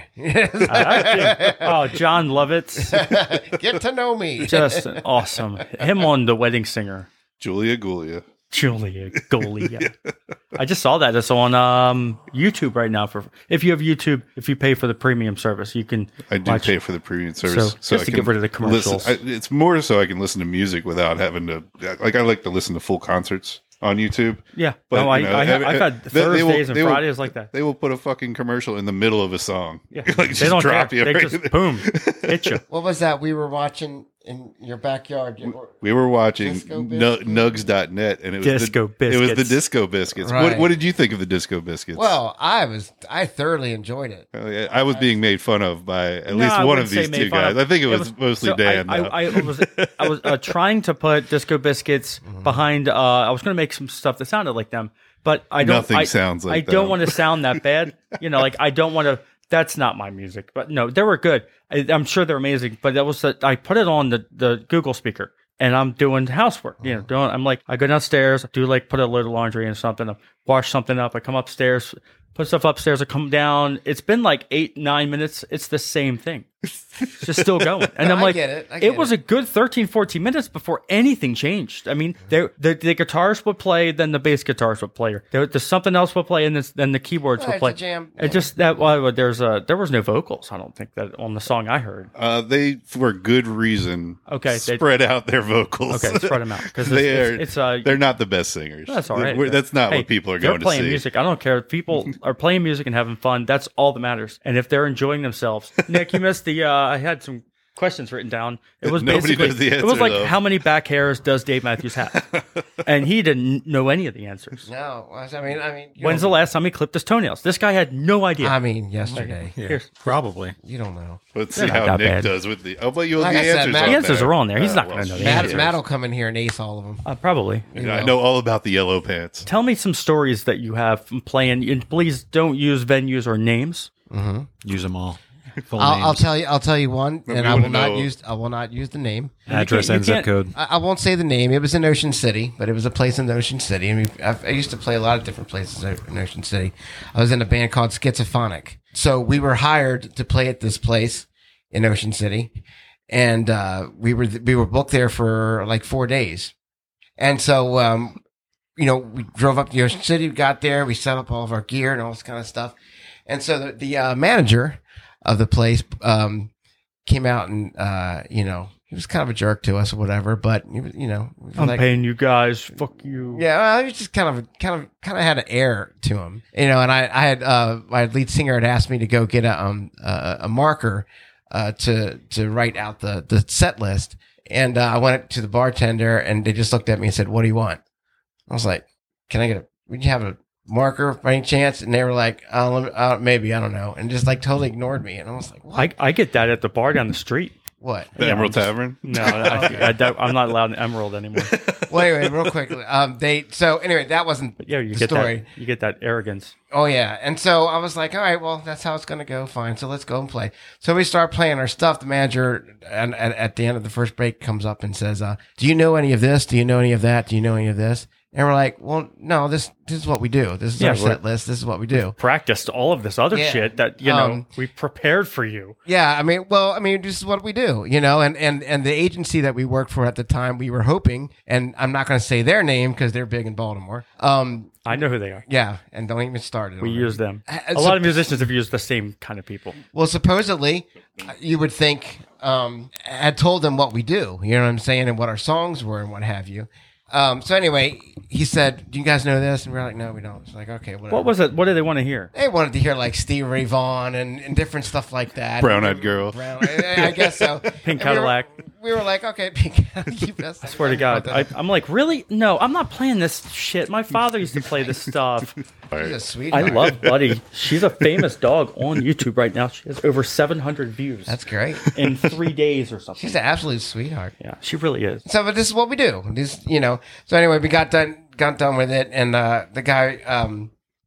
Oh, John Lovitz, Get to know me. just awesome. Him on The Wedding Singer. Julia Gulia. Julia Golia. I just saw that. It's on um, YouTube right now. For if you have YouTube, if you pay for the premium service, you can. I do watch- pay for the premium service, So, just I to can get rid of the commercials. Listen, I, it's more so I can listen to music without having to. Like I like to listen to full concerts on YouTube. Yeah, But, no, I, you know, I, have, I- I've had they- they will- Thursdays they will- and Fridays like that. They will put a fucking commercial in the middle of a song. Yeah, like they just don't drop care. you. They right just there. boom, hit you. What was that we were watching in your backyard? We were watching Disco nu- Biscuits? nugs dot net and it was Disco the, It was the Biscuits. Disco Biscuits. Right. What, what did you think of the Disco Biscuits? Well, I was I thoroughly enjoyed it. Oh, yeah, I was being made fun of by at No, least I one wouldn't of say these made two fun guys. of. I think it was, mostly so Dan. I, though. I, I was I was uh, trying to put Disco Biscuits behind. Uh, I was going to make some stuff that sounded like them, but I don't. Nothing I, sounds like I don't them. want to sound that bad. You know, like I don't want to. That's not my music. But no, they were good. I, I'm sure they're amazing. But that was the, I put it on the the Google speaker. And I'm doing housework, you know, doing, I'm like, I go downstairs, do like put a load of laundry and something, wash something up. I come upstairs, put stuff upstairs. I come down. It's been like eight, nine minutes. It's the same thing. It's just still going. And I'm I like, get it. I it get was it. a good thirteen, fourteen minutes before anything changed. I mean, they, the, the guitars would play, then the bass guitars would play. There, there's something else would play, and then, then the keyboards Well, would it's play. a jam. It just, that, well, there's a, there was no vocals, I don't think, that on the song I heard. Uh, they, for good reason, Okay, they- spread out their vocals. Okay, spread them out. Because they it's, are, it's, it's uh, they're not the best singers. That's all right. We're- That's not Hey, what people are they're going to playing see. music. I don't care. People are playing music and having fun. That's all that matters. And if they're enjoying themselves, Nick, you missed the. Uh, I had some questions written down. It was Nobody basically knows the it was answer, like though. how many back hairs does Dave Matthews have? And he didn't know any of the answers. No, I mean, I mean, you When's the don't- last time he clipped his toenails? This guy had no idea. I mean, yesterday. Yeah, Here's- probably. You don't know. Let's They're see not how that Nick bad. does with the. Oh, but you Like the I said, answers. Matt- on The answers there. are on there. He's Uh, not well, going to know the Matt, answers. Matt will come in here and ace all of them. Uh, probably. You I know all about the yellow pants. Tell me some stories that you have from playing. And please don't use venues or names. Use them all. Full I'll, I'll names, tell you. I'll tell you one, We and I wanna will not know. use. I will not use the name. address you and zip can't- code. I, I won't say the name. It was in Ocean City, but it was a place in Ocean City. I mean, I, I used to play a lot of different places in Ocean City. I was in a band called Schizophonic, so we were hired to play at this place in Ocean City, and uh, we were we were booked there for like four days, and so um, you know we drove up to Ocean City, we got there, we set up all of our gear and all this kind of stuff, and so the, the uh, manager of the place um, came out and uh, you know. He was kind of a jerk to us or whatever, but he was, you know, he was I'm like, paying you guys. Fuck you. yeah, well, he was just kind of, kind of, kind of had an air to him, you know. And I, I had, uh, my lead singer had asked me to go get a, um, a, a marker, uh, to to write out the the set list, and uh, I went to the bartender, and they just looked at me and said, "What do you want?" I was like, "Can I get a? Would you have a marker by any chance?" And they were like, uh, let me- uh, "Maybe, I don't know," and just like totally ignored me, and I was like, "What? I, I get that at the bar down the street. what?" The Yeah, Emerald I'm just- Tavern. No, I, I, don't- I'm not allowed in Emerald anymore. Well, anyway, real quickly, um, they so anyway, that wasn't But yeah, you the get story. that. You get that arrogance. Oh yeah, and so I was like, all right, well, that's how it's gonna go. Fine, so let's go and play. So we start playing our stuff. The manager, and at, at the end of the first break, comes up and says, uh, "Do you know any of this? Do you know any of that? Do you know any of this?" And we're like, "Well, no. This this is what we do. This is Yeah, our we're- set list. This is what we do." Practiced all of this other Yeah. shit that you know Um, we prepared for you. Yeah, I mean, well, I mean, this is what we do, you know, and and and the agency that we worked for at the time, we were hoping, and I'm not going to say their name because they're big in Baltimore. Um, I know who they are. yeah, and don't even start it. We on it. use them. Uh, A so- lot of musicians have used the same kind of people. Well, supposedly, you would think um, had told them what we do. You know what I'm saying, and what our songs were, and what have you. Um, so anyway, he said, "Do you guys know this?" And we we're like, "No, we don't." It's like, okay, whatever. What was it? What do they want to hear? They wanted to hear like Steve Ray Vaughan and, and different stuff like that. Brown-eyed girl. Brown, I guess so. Pink And we were- Cadillac. We were, like, okay, Pink Cadillac. I swear to God, I, I'm like, really? No, I'm not playing this shit. My father used to play this stuff. All He's a right. sweetheart. I love Buddy. She's a famous dog on YouTube right now. She has over seven hundred views That's great. in three days or something. She's an absolute sweetheart. Yeah, she really is. So, but this is what we do. This, you know. So anyway, we got done, got done with it, and uh, the guy, um,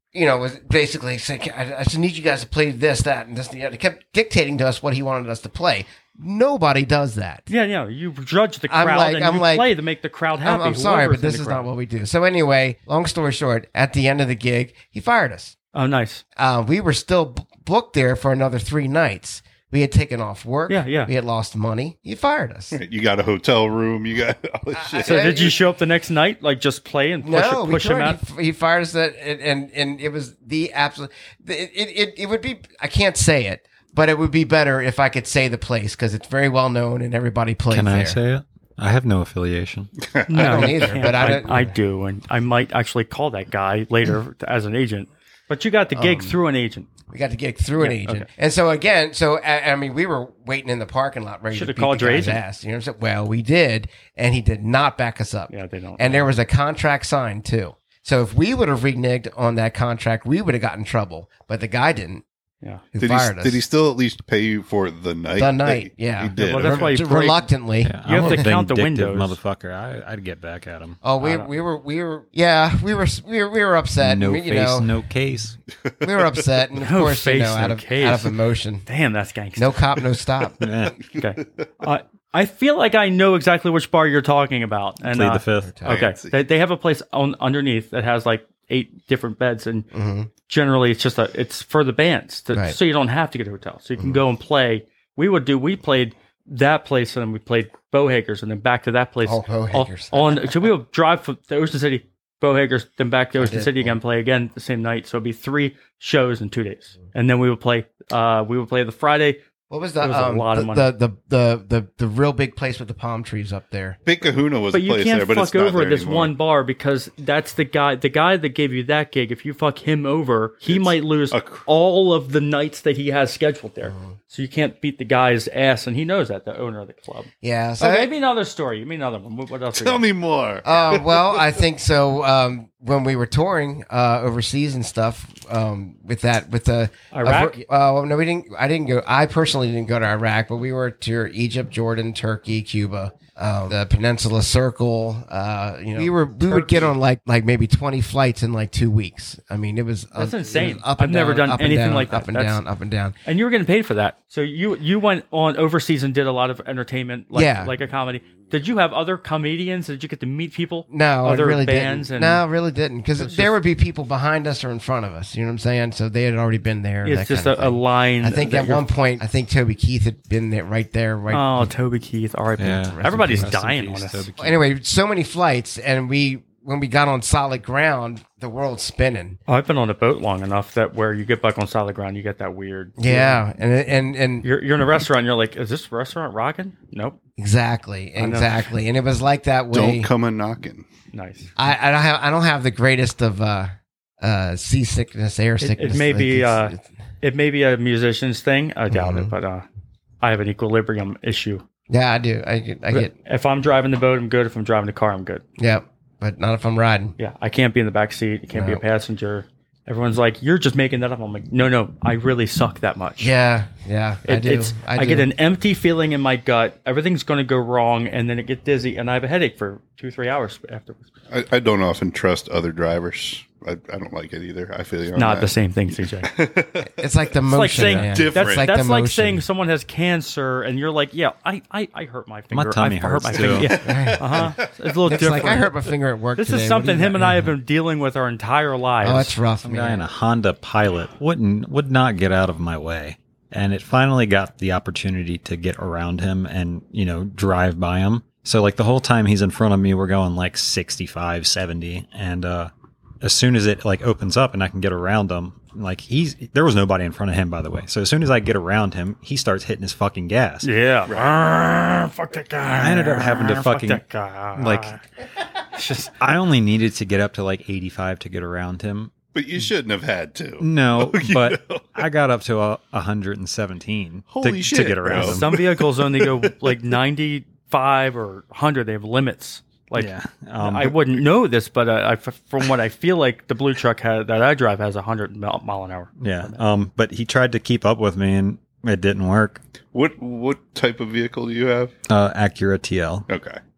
you know, was basically saying, I, I just need you guys to play this, that, and this, and the other. He kept dictating to us what he wanted us to play. Nobody does that. Yeah, yeah. You judge the I'm crowd like- and I'm you like- play to make the crowd happy. I'm, I'm sorry, whoever's but this in is the not crowd. what we do. So anyway, long story short, at the end of the gig, he fired us. Oh, nice. Uh, we were still b- booked there for another three nights. We had taken off work. Yeah, yeah. We had lost money. He fired us. You got a hotel room. You got all this shit. So Yeah, did you it- show up the next night, like just play and push, No, it, we push him tried. out? He, he fired us, that, and, and and it was the absolute. It, it it it would be. I can't say it, but it would be better if I could say the place because it's very well known and everybody plays Can I there. say it? I have no affiliation. No, don't you either, can't. but I don't- I do, and I might actually call that guy later as an agent. But you got the gig Um, through an agent. We got to get through an Yeah, agent, okay. and so again, so I, I mean, we were waiting in the parking lot ready Should to have beat called the your guy's agent. ass. You know what I'm saying? Well, we did, and he did not back us up. Yeah, they don't. And there was a contract signed too. So if we would have reneged on that contract, we would have gotten in trouble. But the guy didn't. Yeah. Who Did fired he, us? did he still at least pay you for the night? The that night, he- yeah. He did. Well, that's why you Re- break- reluctantly. Yeah, You I'm have a to count the vindictive windows. motherfucker. I, I'd get back at him. Oh, we I don't- we were we were yeah we were we were, we were upset. No and we, face, you know, no case. we were upset, and of No course, you face, know, no out of case. out of emotion. Damn, that's gangster. No cop, no stop. Yeah. Okay. Uh, I feel like I know exactly which bar you're talking about. And Plead uh, the fifth. Okay. Fancy. They, they have a place on underneath that has like eight different beds, and hmm generally it's just a it's for the bands, to, Right. so you don't have to get a hotel, so you can go and play. We would do. We played that place, and then we played Bowhager's, and then back to that place. Oh, Bowhager's. On, on so we would drive from the Ocean City, Bowhager's, then back to Ocean did, City yeah. again, play again the same night. So it'd be three shows in two days, and then we would play. Uh, we would play the Friday. What was the It was a um, lot the, of money. the, the the the the real big place with the palm trees up there? Big Kahuna was But a you place can't there, but it's fuck not over there this anymore. one bar because that's the guy. The guy that gave you that gig. If you fuck him over, he It's might lose a cr- all of the nights that he has scheduled there. Mm-hmm. So you can't beat the guy's ass, and he knows that. The owner of the club. Yeah. So So maybe another story. You mean another one? What, what else? we Tell got? me more. Uh, well, I think so. Um, when we were touring uh, overseas and stuff, um, with that, with the Iraq? Uh, well, no, we didn't. I didn't go. I personally didn't go to Iraq, but we were to Egypt, Jordan, Turkey, Cuba, um, the Peninsula Circle. Uh, you know, we were we would get on like like maybe twenty flights in like two weeks. I mean, it was That's uh, it insane. was up I've and never down, done up and anything down, like that. Up and That's- down, up and down. And you were getting paid for that. So you you went on overseas and did a lot of entertainment, like, Yeah. like a comedy. Did you have other comedians? Did you get to meet people? No, other it really bands didn't. and no, it really didn't. Because there it's just- would be people behind us or in front of us. You know what I'm saying? So they had already been there. it's that just kind of a, a thing. line. I think that at you're- one point, I think Toby Keith had been there, right there, right. Oh, Toby Keith. All right, Yeah. everybody's Rest in dying peace, on us. Toby Keith. Anyway, so many flights, and we when we got on solid ground, the world's spinning. Oh, I've been on a boat long enough that where you get back on solid ground, you get that weird. Yeah, and and and You're you're in a restaurant. You're like, is this restaurant rocking? Nope. exactly, know. exactly, and it was like that way. Don't come a knocking. Nice. I I don't have I don't have the greatest of uh uh seasickness, air It, sickness. it may Like, be it's- uh, it's- it may be a musician's thing. I doubt Mhm. it, but uh, I have an equilibrium issue. yeah, I do. I get I get If I'm driving the boat, I'm good. If I'm driving the car, I'm good. yeah, but not if I'm riding. Yeah, I can't be in the back seat. You can't be a No. passenger. Everyone's like, you're just making that up. I'm like, no, no, I really suck that much. Yeah, yeah, I It- do. It's, I, I, do. get an empty feeling in my gut. Everything's going to go wrong, and then it get dizzy, and I have a headache for two, three hours afterwards. I, I don't often trust other drivers. I, I don't like it either. I feel you on Not that. the same thing, C J. It's like the It's motion. like saying man. Different. that's It's like that's the like motion. saying someone has cancer, and you're like, yeah, I I, I hurt my finger. My tummy I, I hurt hurts, my too. finger. Yeah. Uh huh. It's a little It's different. like I hurt my finger at work. this today. is What something do you him and got? I have been dealing with our entire lives. Oh, that's rough, Some guy in man. a Honda Pilot wouldn't would not get out of my way, and it finally got the opportunity to get around him and you know drive by him. So like the whole time he's in front of me, we're going like sixty-five, seventy, and uh, as soon as it like opens up and I can get around him, like he's there was nobody in front of him by the way. So as soon as I get around him, he starts hitting his fucking gas. Yeah. Arr, fuck that guy. I ended up having to Arr, fucking, fuck that guy. like- It's just I only needed to get up to like eighty-five to get around him. But you shouldn't have had to. No, You but know? I got up to a one hundred seventeen Holy to, shit, to get around bro. him. some vehicles only go like ninety-five or one hundred. They have limits. Like yeah, um, I wouldn't know this, but uh, I, from what I feel like, the blue truck ha- that I drive has a hundred mile, mile an hour. yeah. Um, but he tried to keep up with me, and it didn't work. What what type of vehicle do you have? Uh, Acura T L. Okay.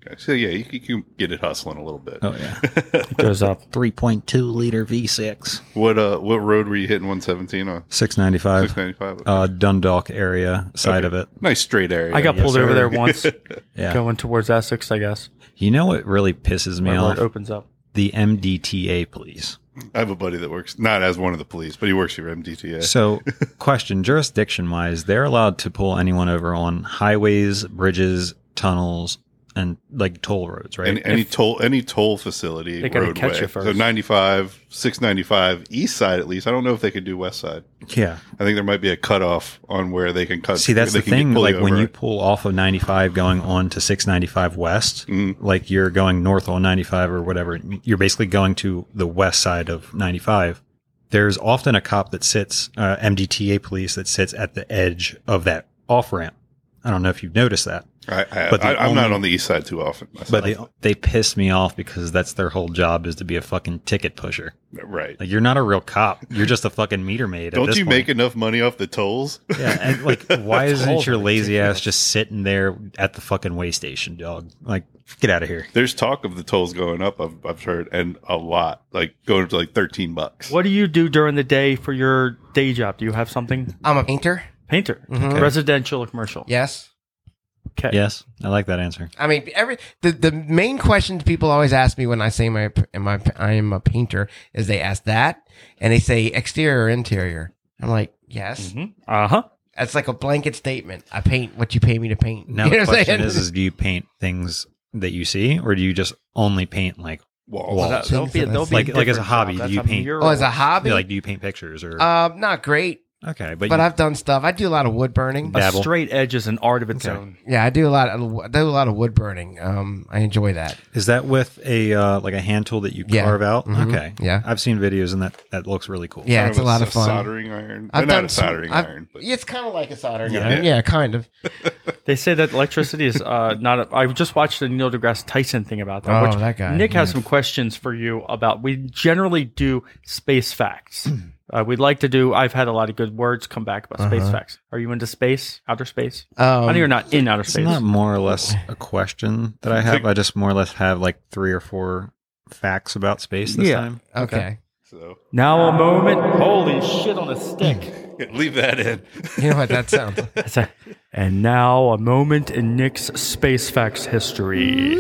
So yeah, you, you can get it hustling a little bit. Oh yeah, It goes up. three point two liter V six, What uh, what road were you hitting one seventeen on? six ninety five. six ninety-five. Uh, Dundalk area side Okay. of it. Nice straight area. I got Yes, pulled over sir. there once, Yeah. going towards Essex, I guess. You know what really pisses me Where off? it opens up. The M D T A police. I have a buddy that works not as one of the police, but he works for M D T A. So, question: jurisdiction wise, they're allowed to pull anyone over on highways, bridges, tunnels, and like toll roads, right? Any, any toll, any toll facility, They gotta roadway. catch you first. So ninety-five, six ninety-five, east side at least. I don't know if they could do west side. yeah. I think there might be a cutoff on where they can cut. See, that's they the can get- thing. pull Like when over. you pull off of ninety-five going on to six ninety-five west, Mhm. like you're going north on ninety-five or whatever, you're basically going to the west side of ninety-five. There's often a cop that sits, uh, M D T A police that sits at the edge of that off ramp. I don't know if you've noticed that. I, I, But the I, I'm not only- on the east side too often. Myself. But they they piss me off because that's their whole job is to be a fucking ticket pusher. right. Like you're not a real cop. You're just a fucking meter maid. at Don't this you point. make enough money off the tolls? Yeah, and like why isn't tolls your are lazy ridiculous. ass just sitting there at the fucking way station, dog? Like get out of here. There's talk of the tolls going up. I've, I've heard, and a lot, like going up to like thirteen bucks. What do you do during the day for your day job? Do you have something? I'm a painter. Painter. Mhm. Residential or commercial? Yes. Okay. Yes, I like that answer. I mean, every the, the main questions people always ask me when I say my my I am a painter is they ask that and they say exterior or interior. I'm like, yes. Mm-hmm. Uh huh. That's like a blanket statement. I paint what you pay me to paint. Now You know the what I'm question saying? is: Is do you paint things that you see, or do you just only paint like Walls. Walls. That, that'll be, that'll be Like- a like as a different hobby, job. do That's you a paint- mural. Oh, as a hobby? like do you paint pictures or um, not great, okay? But, but you, I've done stuff. I do a lot of wood burning. A dabble. straight edge is an art of its Okay. own. Yeah, I do a lot. Of, I do a lot of wood burning. Um, I enjoy that. is that with a uh, like a hand tool that you Yeah. carve out? Mhm. Okay, Yeah. I've seen videos and that that looks really cool. Yeah, Kind it's a of lot of fun. Soldering iron. I've not done a some- soldering I've- iron, but It's kind of like a soldering Yeah. iron. Yeah, kind of. They say that electricity is uh, not. A, I just watched the Neil deGrasse Tyson thing about that. Oh, which that guy, Nick has yeah. some questions for you about. We generally do space facts. uh, we'd like to do. I've had a lot of good words come back about space Uh-huh. facts. Are you into space, outer space? Um, I know you're not in outer It's space. not more or less a question that I have. I just more or less have like three or four facts about space this Yeah. time. Okay. so Now a moment. Holy shit on a stick. leave that in. You know what that sounds like? That's a- and now a moment in Nick's space facts history.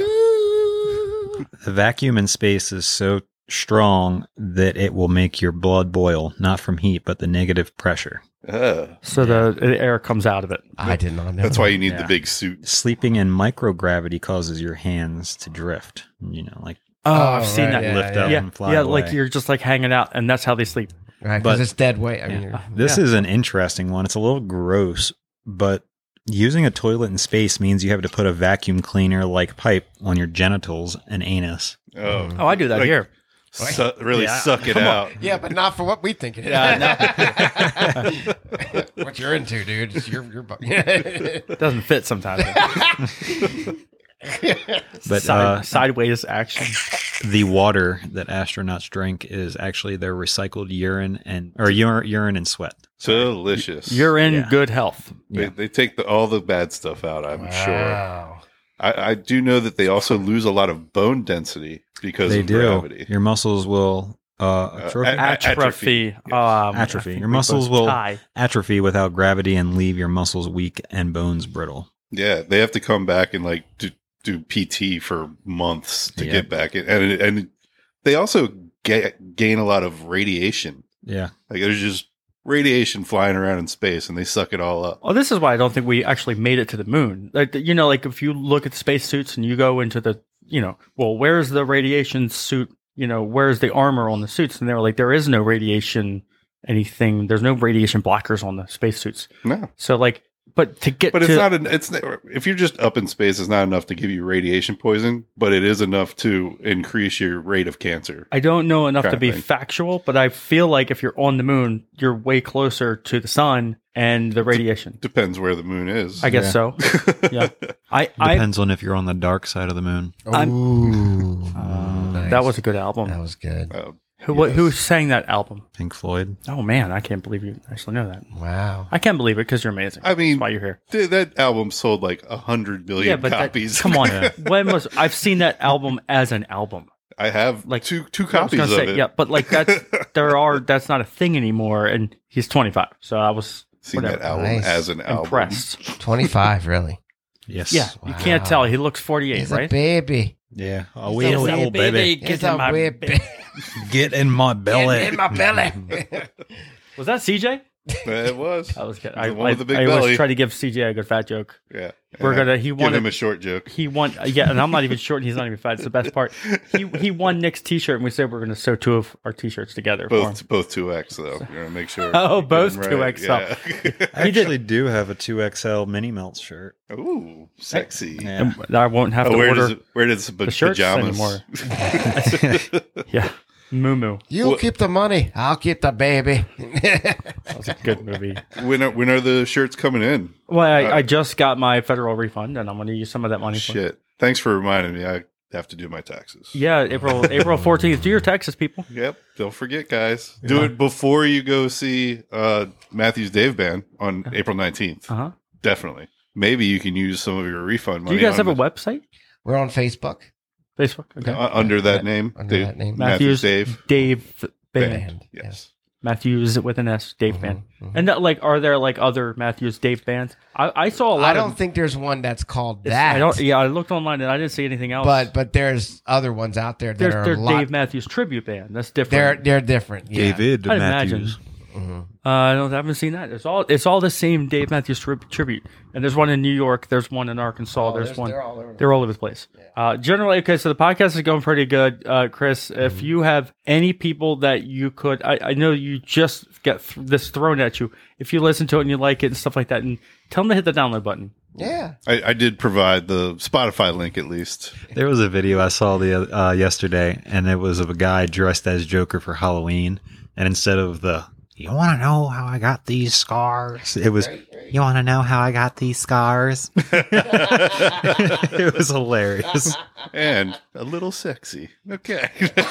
The vacuum in space is so strong that it will make your blood boil, not from heat, but the negative pressure. Uh, So the, the air comes out of it. I did not know. that's why you need Yeah. the big suit. Sleeping in microgravity causes your hands to drift. You know, like Oh, Oh, I've seen right, that. yeah, lift yeah. up Yeah, and fly yeah, away. like you're just like hanging out, and that's how they sleep. Right, because But- it's dead weight. I mean, Yeah. you're- This Yeah. is an interesting one. It's a little gross, but using a toilet in space means you have to put a vacuum cleaner like pipe on your genitals and anus. Oh, Oh, I do that Like- here. su- really Yeah. suck it Come on. out. yeah, but not for what we think it is. Yeah, what you're into, dude. It's your, your, It doesn't fit sometimes. But Side, uh, sideways action. the water that astronauts drink is actually their recycled urine and or ur- urine and sweat. Delicious. You're in Yeah. good health. They, they take the, all the bad stuff out. I'm sure. Wow. I, I do know that they also lose a lot of bone density because They of do. gravity. Your muscles will uh, Uh, atrophy, a- Atrophy. Yes. Um, Atrophy. I think Your we muscles both will- tie. atrophy without gravity and leave your muscles weak and bones brittle. Yeah, they have to come back and like do, do P T for months to Yeah. get back in, and and they also get, gain a lot of radiation. Yeah. Like there's just radiation flying around in space, and they suck it all up. Well, this is why I don't think we actually made it to the moon. Like, you know, like if you look at spacesuits and you go into the, you know, well, where's the radiation suit? You know, where's the armor on the suits? And they were like, there is no radiation anything. There's no radiation blockers on the spacesuits. No, So like, but to get but to, it's not. An, it's not- if you're just up in space, it's not enough to give you radiation poison, but it is enough to increase your rate of cancer. I don't know enough to kind of be thing. factual, but I feel like if you're on the moon, you're way closer to the sun and the radiation. Depends where the moon is. I guess Yeah. so. Yeah. I, I, Depends on if you're on the dark side of the moon. I'm- Ooh, uh, nice. that was a good album. that was good. Uh, Who what, who sang that album? Pink Floyd. Oh man, I can't believe you actually know that. Wow. I can't believe it because you're amazing. I mean, That's why you're here. Dude, that album sold like a hundred billion Yeah, but that, copies. come on. When was I've seen that album as an album? I have Like, like two two I was copies gonna of say, it. yeah, but like that's there are that's not a thing anymore, and he's twenty-five. So I was Seen whatever, that album Nice. as an album. impressed. twenty-five, really. Yes. Yeah, you can't Wow. tell. He looks forty-eight, He's right? a baby. Yeah. Oh, He's we a know, wee baby. Get He's in a my wee ba- baby. Get in my belly. In my belly. Was that C J? It was. I was kidding. The I, one I, with the big I belly. always try to give C J a good fat joke. Yeah. We're And I gonna. He give wanted him a short joke. He won. uh, Yeah, and I'm not even short. And he's not even fat. It's the best part. He he won Nick's T-shirt, and we said we're going to sew two of our T-shirts together for him. Both both two X though. You're gonna make sure. Oh, you get both them two right. X L. Yeah. I actually do have a two X L mini melt shirt. Ooh, sexy. Yeah. And I won't have Oh, to where order does it, where does the, the shirts pajamas anymore. Yeah, Moo Moo. You What- keep the money. I'll keep the baby. That was a good movie. when are when are the shirts coming in? Well, I, I just got my federal refund, and I'm going to use some of that money. For Shit. Thanks for reminding me. I have to do my taxes. Yeah, April April fourteenth. Do your taxes, people. Yep. Don't forget, guys. Do it before you go see uh, Matthew's Dave Band on April nineteenth. Uh huh. Definitely. Maybe you can use some of your refund Do money. you guys have on a website? We're on Facebook. Facebook. Okay. uh, under that name? Under Dave- that name. Matthews Matthews Dave Dave Band. Band. Yes. Matthews with an S. Dave Band. mhm. And that, like, are there like other Matthews Dave bands? I, I saw a lot I don't of. think there's one that's called it's- that. I don't. Yeah, I looked online and I didn't see anything else. But but there's other ones out there that there's are there's a lot. Dave Matthews tribute band. That's they're different. they're different. Yeah. David I'd Matthews. Mhm. Uh, I don't I haven't seen that. It's all it's all the same Dave Matthews tri- tribute. And there's one in New York. There's one in Arkansas. Oh, there's, there's- one. they're all over. They're all over the place. Uh, generally, okay. So the podcast is going pretty good, uh, Chris. Mm-hmm. If you have any people that you could, I, I know you just get th- this thrown at you. If you listen to it and you like it and stuff like that, and tell them to hit the download button. Yeah. I, I did provide the Spotify link at least. There was a video I saw the uh, yesterday, and it was of a guy dressed as Joker for Halloween. And instead of the "You want to know how I got these scars?" it was "You want to know how I got these scars?" It was hilarious. And a little sexy. Okay.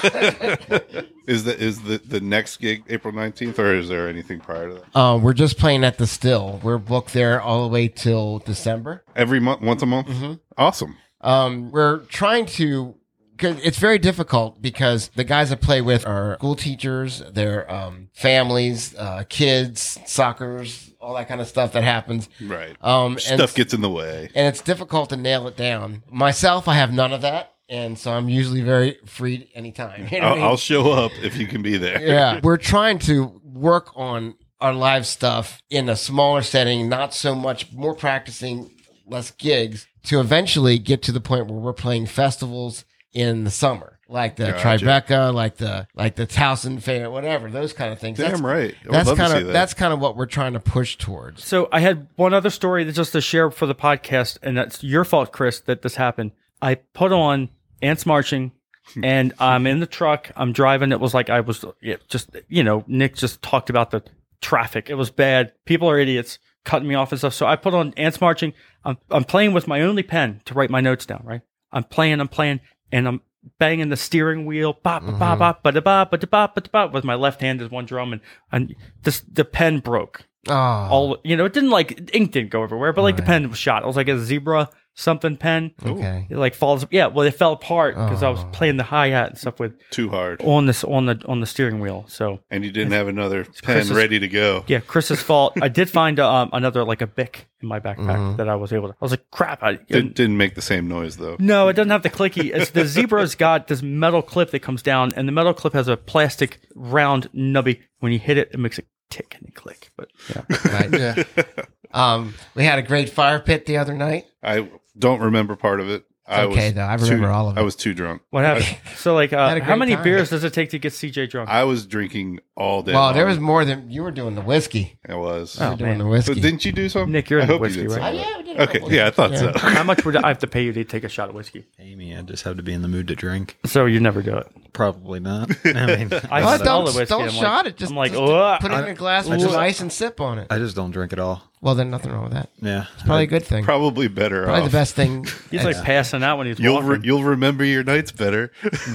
is the is the, the next gig April nineteenth, or is there anything prior to that? Uh, we're just playing at the Still. We're booked there all the way till December. Every month, once a month? Mm-hmm. Awesome. Um, we're trying to. Cause it's very difficult because the guys I play with are school teachers, their um, families, uh, kids, soccer's, all that kind of stuff that happens. Right. Um, and, Stuff gets in the way. and it's difficult to nail it down. Myself, I have none of that, and so I'm usually very free anytime. You know what I I'll, mean? I'll show up if you can be there. Yeah, we're trying to work on our live stuff in a smaller setting, not so much more practicing, less gigs, to eventually get to the point where we're playing festivals in the summer, like the Gotcha. Tribeca, like the like the Towson Fair, whatever, those kind of things. Damn that's, right. I would That's love to kind see of that. that's kind of what we're trying to push towards. So I had one other story that just to share for the podcast, and that's your fault, Chris, that this happened. I put on Ants Marching, and I'm in the truck. I'm driving. It was like I was yeah, just, you know, Nick just talked about the traffic. It was bad. People are idiots, cutting me off and stuff. So I put on Ants Marching. I'm I'm playing with my only pen to write my notes down. Right. I'm playing. I'm playing, and I'm banging the steering wheel, bop, bop, bop, bop, ba da bop, ba da bop, ba da bop, with my left hand as one drum, and and this the pen broke. Oh, All you know, it didn't like ink didn't go everywhere, but like the pen was shot. It was like a zebra something pen. okay. It like falls. Yeah, well, it fell apart because I was Oh. playing the hi hat and stuff with Too hard. on this on the on the steering wheel. So And you didn't have another pen Chris's- ready to go. yeah, Chris's fault. I did find um, another like a Bic in my backpack Mhm. that I was able to. I was like, crap. I, Didn't, didn't make the same noise, though. No, it doesn't have the clicky. It's the zebra's got this metal clip that comes down, and the metal clip has a plastic round nubby. When you hit it, it makes a tick and a click. But yeah. Right. Yeah. Um, we had a great fire pit the other night. I don't remember part of it. I okay, was though. I remember too, all of it. I was too drunk. What happened? So, like, Had uh, a how great many time. beers does it take to get C J drunk? I was drinking all day. Well, there long. was more than you were doing the whiskey. I was. You Oh, were doing man. the whiskey. But didn't you do something? Nick, you're I into hope you whiskey, did right? something. Oh, yeah, we did a Okay, couple yeah, I thought Yeah. so. How much would I have to pay you to take a shot of whiskey? Amy, I just have to be in the mood to drink. So you never do it. Probably not. I mean, I Well, smell the don't whiskey. don't I'm shot like, it. Just, I'm like, just "Ugh." put it in a glass with I just- some ice and sip on it. I just don't drink at all. Well, then nothing wrong with that. Yeah. It's probably a good thing. Probably better Probably off. the best thing. He's like passing out when he's You'll walking. re- you'll remember your nights better.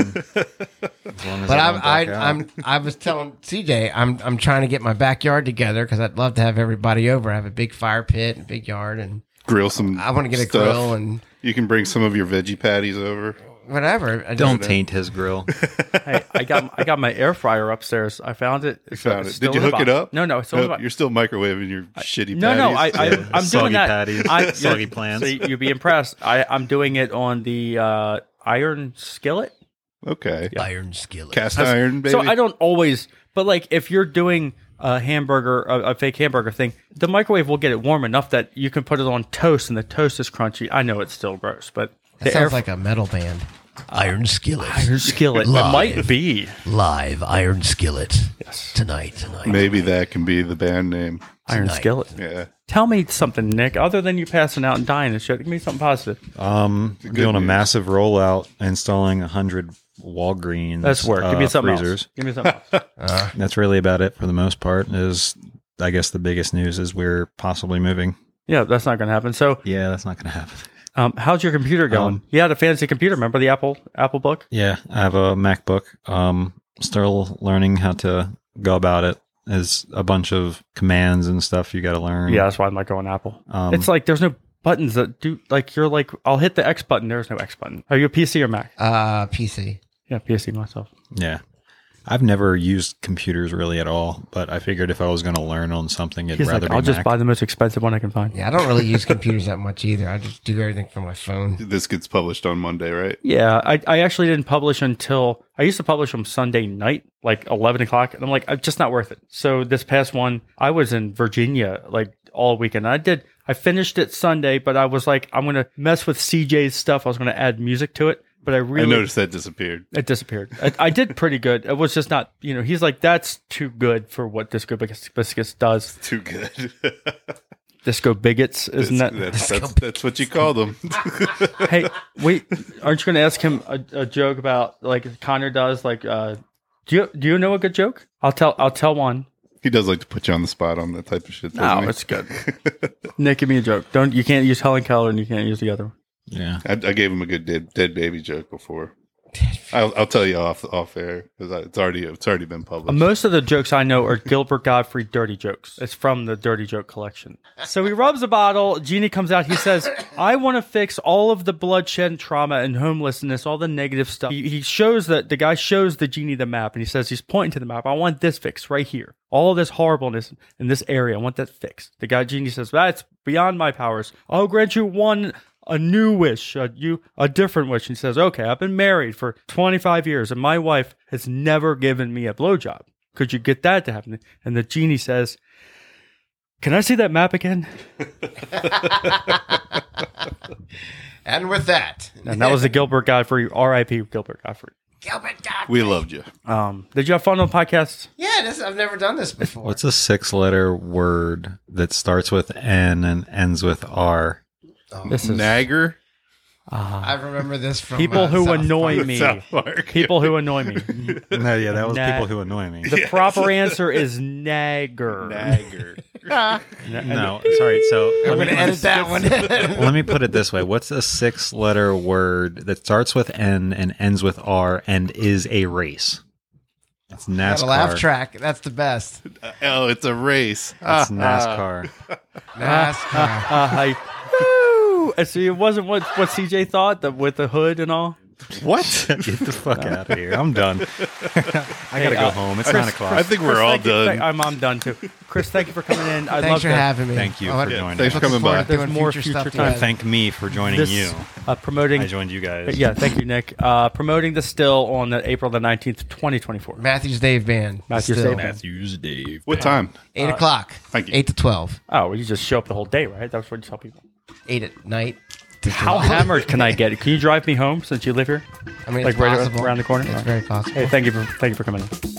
As long as But I I'm, don't I, black out. I'm, I was telling C J, I'm, I'm trying to get my backyard together because I'd love to have everybody over. I have a big fire pit, and a big yard, and Grill some. I want to get a stuff. grill and You can bring some of your veggie patties over. whatever. I just- Don't taint his grill. Hey, I got I got my air fryer upstairs. I found it. It's, Found it's it. still Did you in the hook it box. up? No, no, it's still in the No, box. you're still microwaving your shitty No, no, I, patties. I, I'm Soggy doing that. patties, I, soggy plants. So you'd be impressed. I, I'm doing it on the uh, iron skillet. Okay. iron skillet. Cast iron, baby. So I don't always, but like if you're doing a hamburger, a, a fake hamburger thing, the microwave will get it warm enough that you can put it on toast, and the toast is crunchy. I know it's still gross, but That the sounds air like a metal band. Iron skillet. iron skillet, it Live. might be. Live iron skillet. Yes. Tonight, tonight. Maybe that can be the band name. Iron Tonight. skillet. Yeah. Tell me something, Nick, other than you passing out and dying and shit. Give me something positive. Um, good doing a news. massive rollout, installing a hundred Walgreens. That's work. Give me uh, something freezers. else. Give me something else. Uh, That's really about it for the most part. Is I guess the biggest news is we're possibly moving. Yeah, that's not going to happen. So, Yeah, that's not going to happen. um, how's your computer going? Um, you had a fancy computer. Remember the Apple Apple Book? Yeah, I have a MacBook. Um, still learning how to go about it. There's a bunch of commands and stuff you got to learn. Yeah, that's why I'm like going Apple. Um, It's like there's no buttons that do like you're like I'll hit the X button. There's no X button. Are you a P C or Mac? uh, P C. Yeah, P C myself. Yeah. I've never used computers really at all, but I figured if I was going to learn on something, it'd He's rather like, be I'll just Mac. buy the most expensive one I can find. Yeah, I don't really use computers that much either. I just do everything from my phone. This gets published on Monday, right? Yeah, I, I actually didn't publish until I used to publish them Sunday night, like eleven o'clock, and I'm like, it's just not worth it. So this past one, I was in Virginia like all weekend. I did, I finished it Sunday, but I was like, I'm gonna mess with C J's stuff. I was gonna add music to it, but I really I noticed that disappeared. it disappeared. I, I did pretty good. It was just not, you know, he's like, that's too good for what Disco Biscuits, Biscuits does. Too good. Disco Bigots, isn't that? that's, that's, that's what you call them. Hey, wait, aren't you going to ask him a, a joke about like Connor does? Like, uh, do you do you know a good joke? I'll tell. I'll tell one. He does like to put you on the spot on that type of shit. No, doesn't he? it's good. Nick, give me a joke. Don't you can't use Helen Keller and you can't use the other one. Yeah. I, I gave him a good dead, dead baby joke before. I'll, I'll tell you off off air because it's already it's already been published. Most of the jokes I know are Gilbert Godfrey dirty jokes. It's from the Dirty Joke collection. So he rubs a bottle. Genie comes out. He says, I want to fix all of the bloodshed and trauma and homelessness, all the negative stuff. He, he shows that the guy shows the genie the map and he says, he's pointing to the map. I want this fixed right here. All of this horribleness in this area. I want that fixed. The guy genie says, that's beyond my powers. I'll grant you one a new wish, a, you, a different wish. He says, okay, I've been married for twenty-five years and my wife has never given me a blowjob. Could you get that to happen? And the genie says, can I see that map again? And with that, And that was the Gilbert Godfrey, R I P Gilbert Godfrey. Gilbert Godfrey. We loved you. Um, did you have fun on podcasts? Yeah, this, I've never done this before. What's a six letter word that starts with N and ends with R? This is Nagger. I remember this from people uh, who South annoy Park. me. South Park. People who annoy me. No, yeah, that was Na- people who annoy me. The proper answer is nagger. Nagger. No, sorry. So I'm let going to me, edit that one. let me put it this way: what's a six letter word that starts with N and ends with R and is a race? It's Got NASCAR. a laugh track. That's the best. Oh, it's a race. It's NASCAR. NASCAR. Uh, I, woo! And see, it wasn't what, what C J thought the, with the hood and all. What? Get the fuck out of here! I'm done. I gotta go uh, home. It's Chris- nine o'clock. I think we're Chris, all thank you- done. thank- I'm, I'm done too. Chris, thank you for coming in. I Thanks love for that. having me. Thank you Oh, for yeah, joining. thanks us. for coming by. There's Doing more future future stuff time. together. Thank me for joining This, you. uh, promoting. I joined you guys. Yeah, thank you, Nick. Uh, promoting the still on the April the nineteenth, twenty twenty-four. Matthews Dave Band. Matthews Still. Dave Band. Matthews Dave. What time? Eight o'clock. Thank you. Eight to twelve. Oh, well, you just show up the whole day, right? That's what you tell people. Eight at night. to How 12. hammered can I get? Can you drive me home since you live here? I mean, like it's right possible. around the corner? It's All right. very possible. Hey, thank you for thank you for coming in.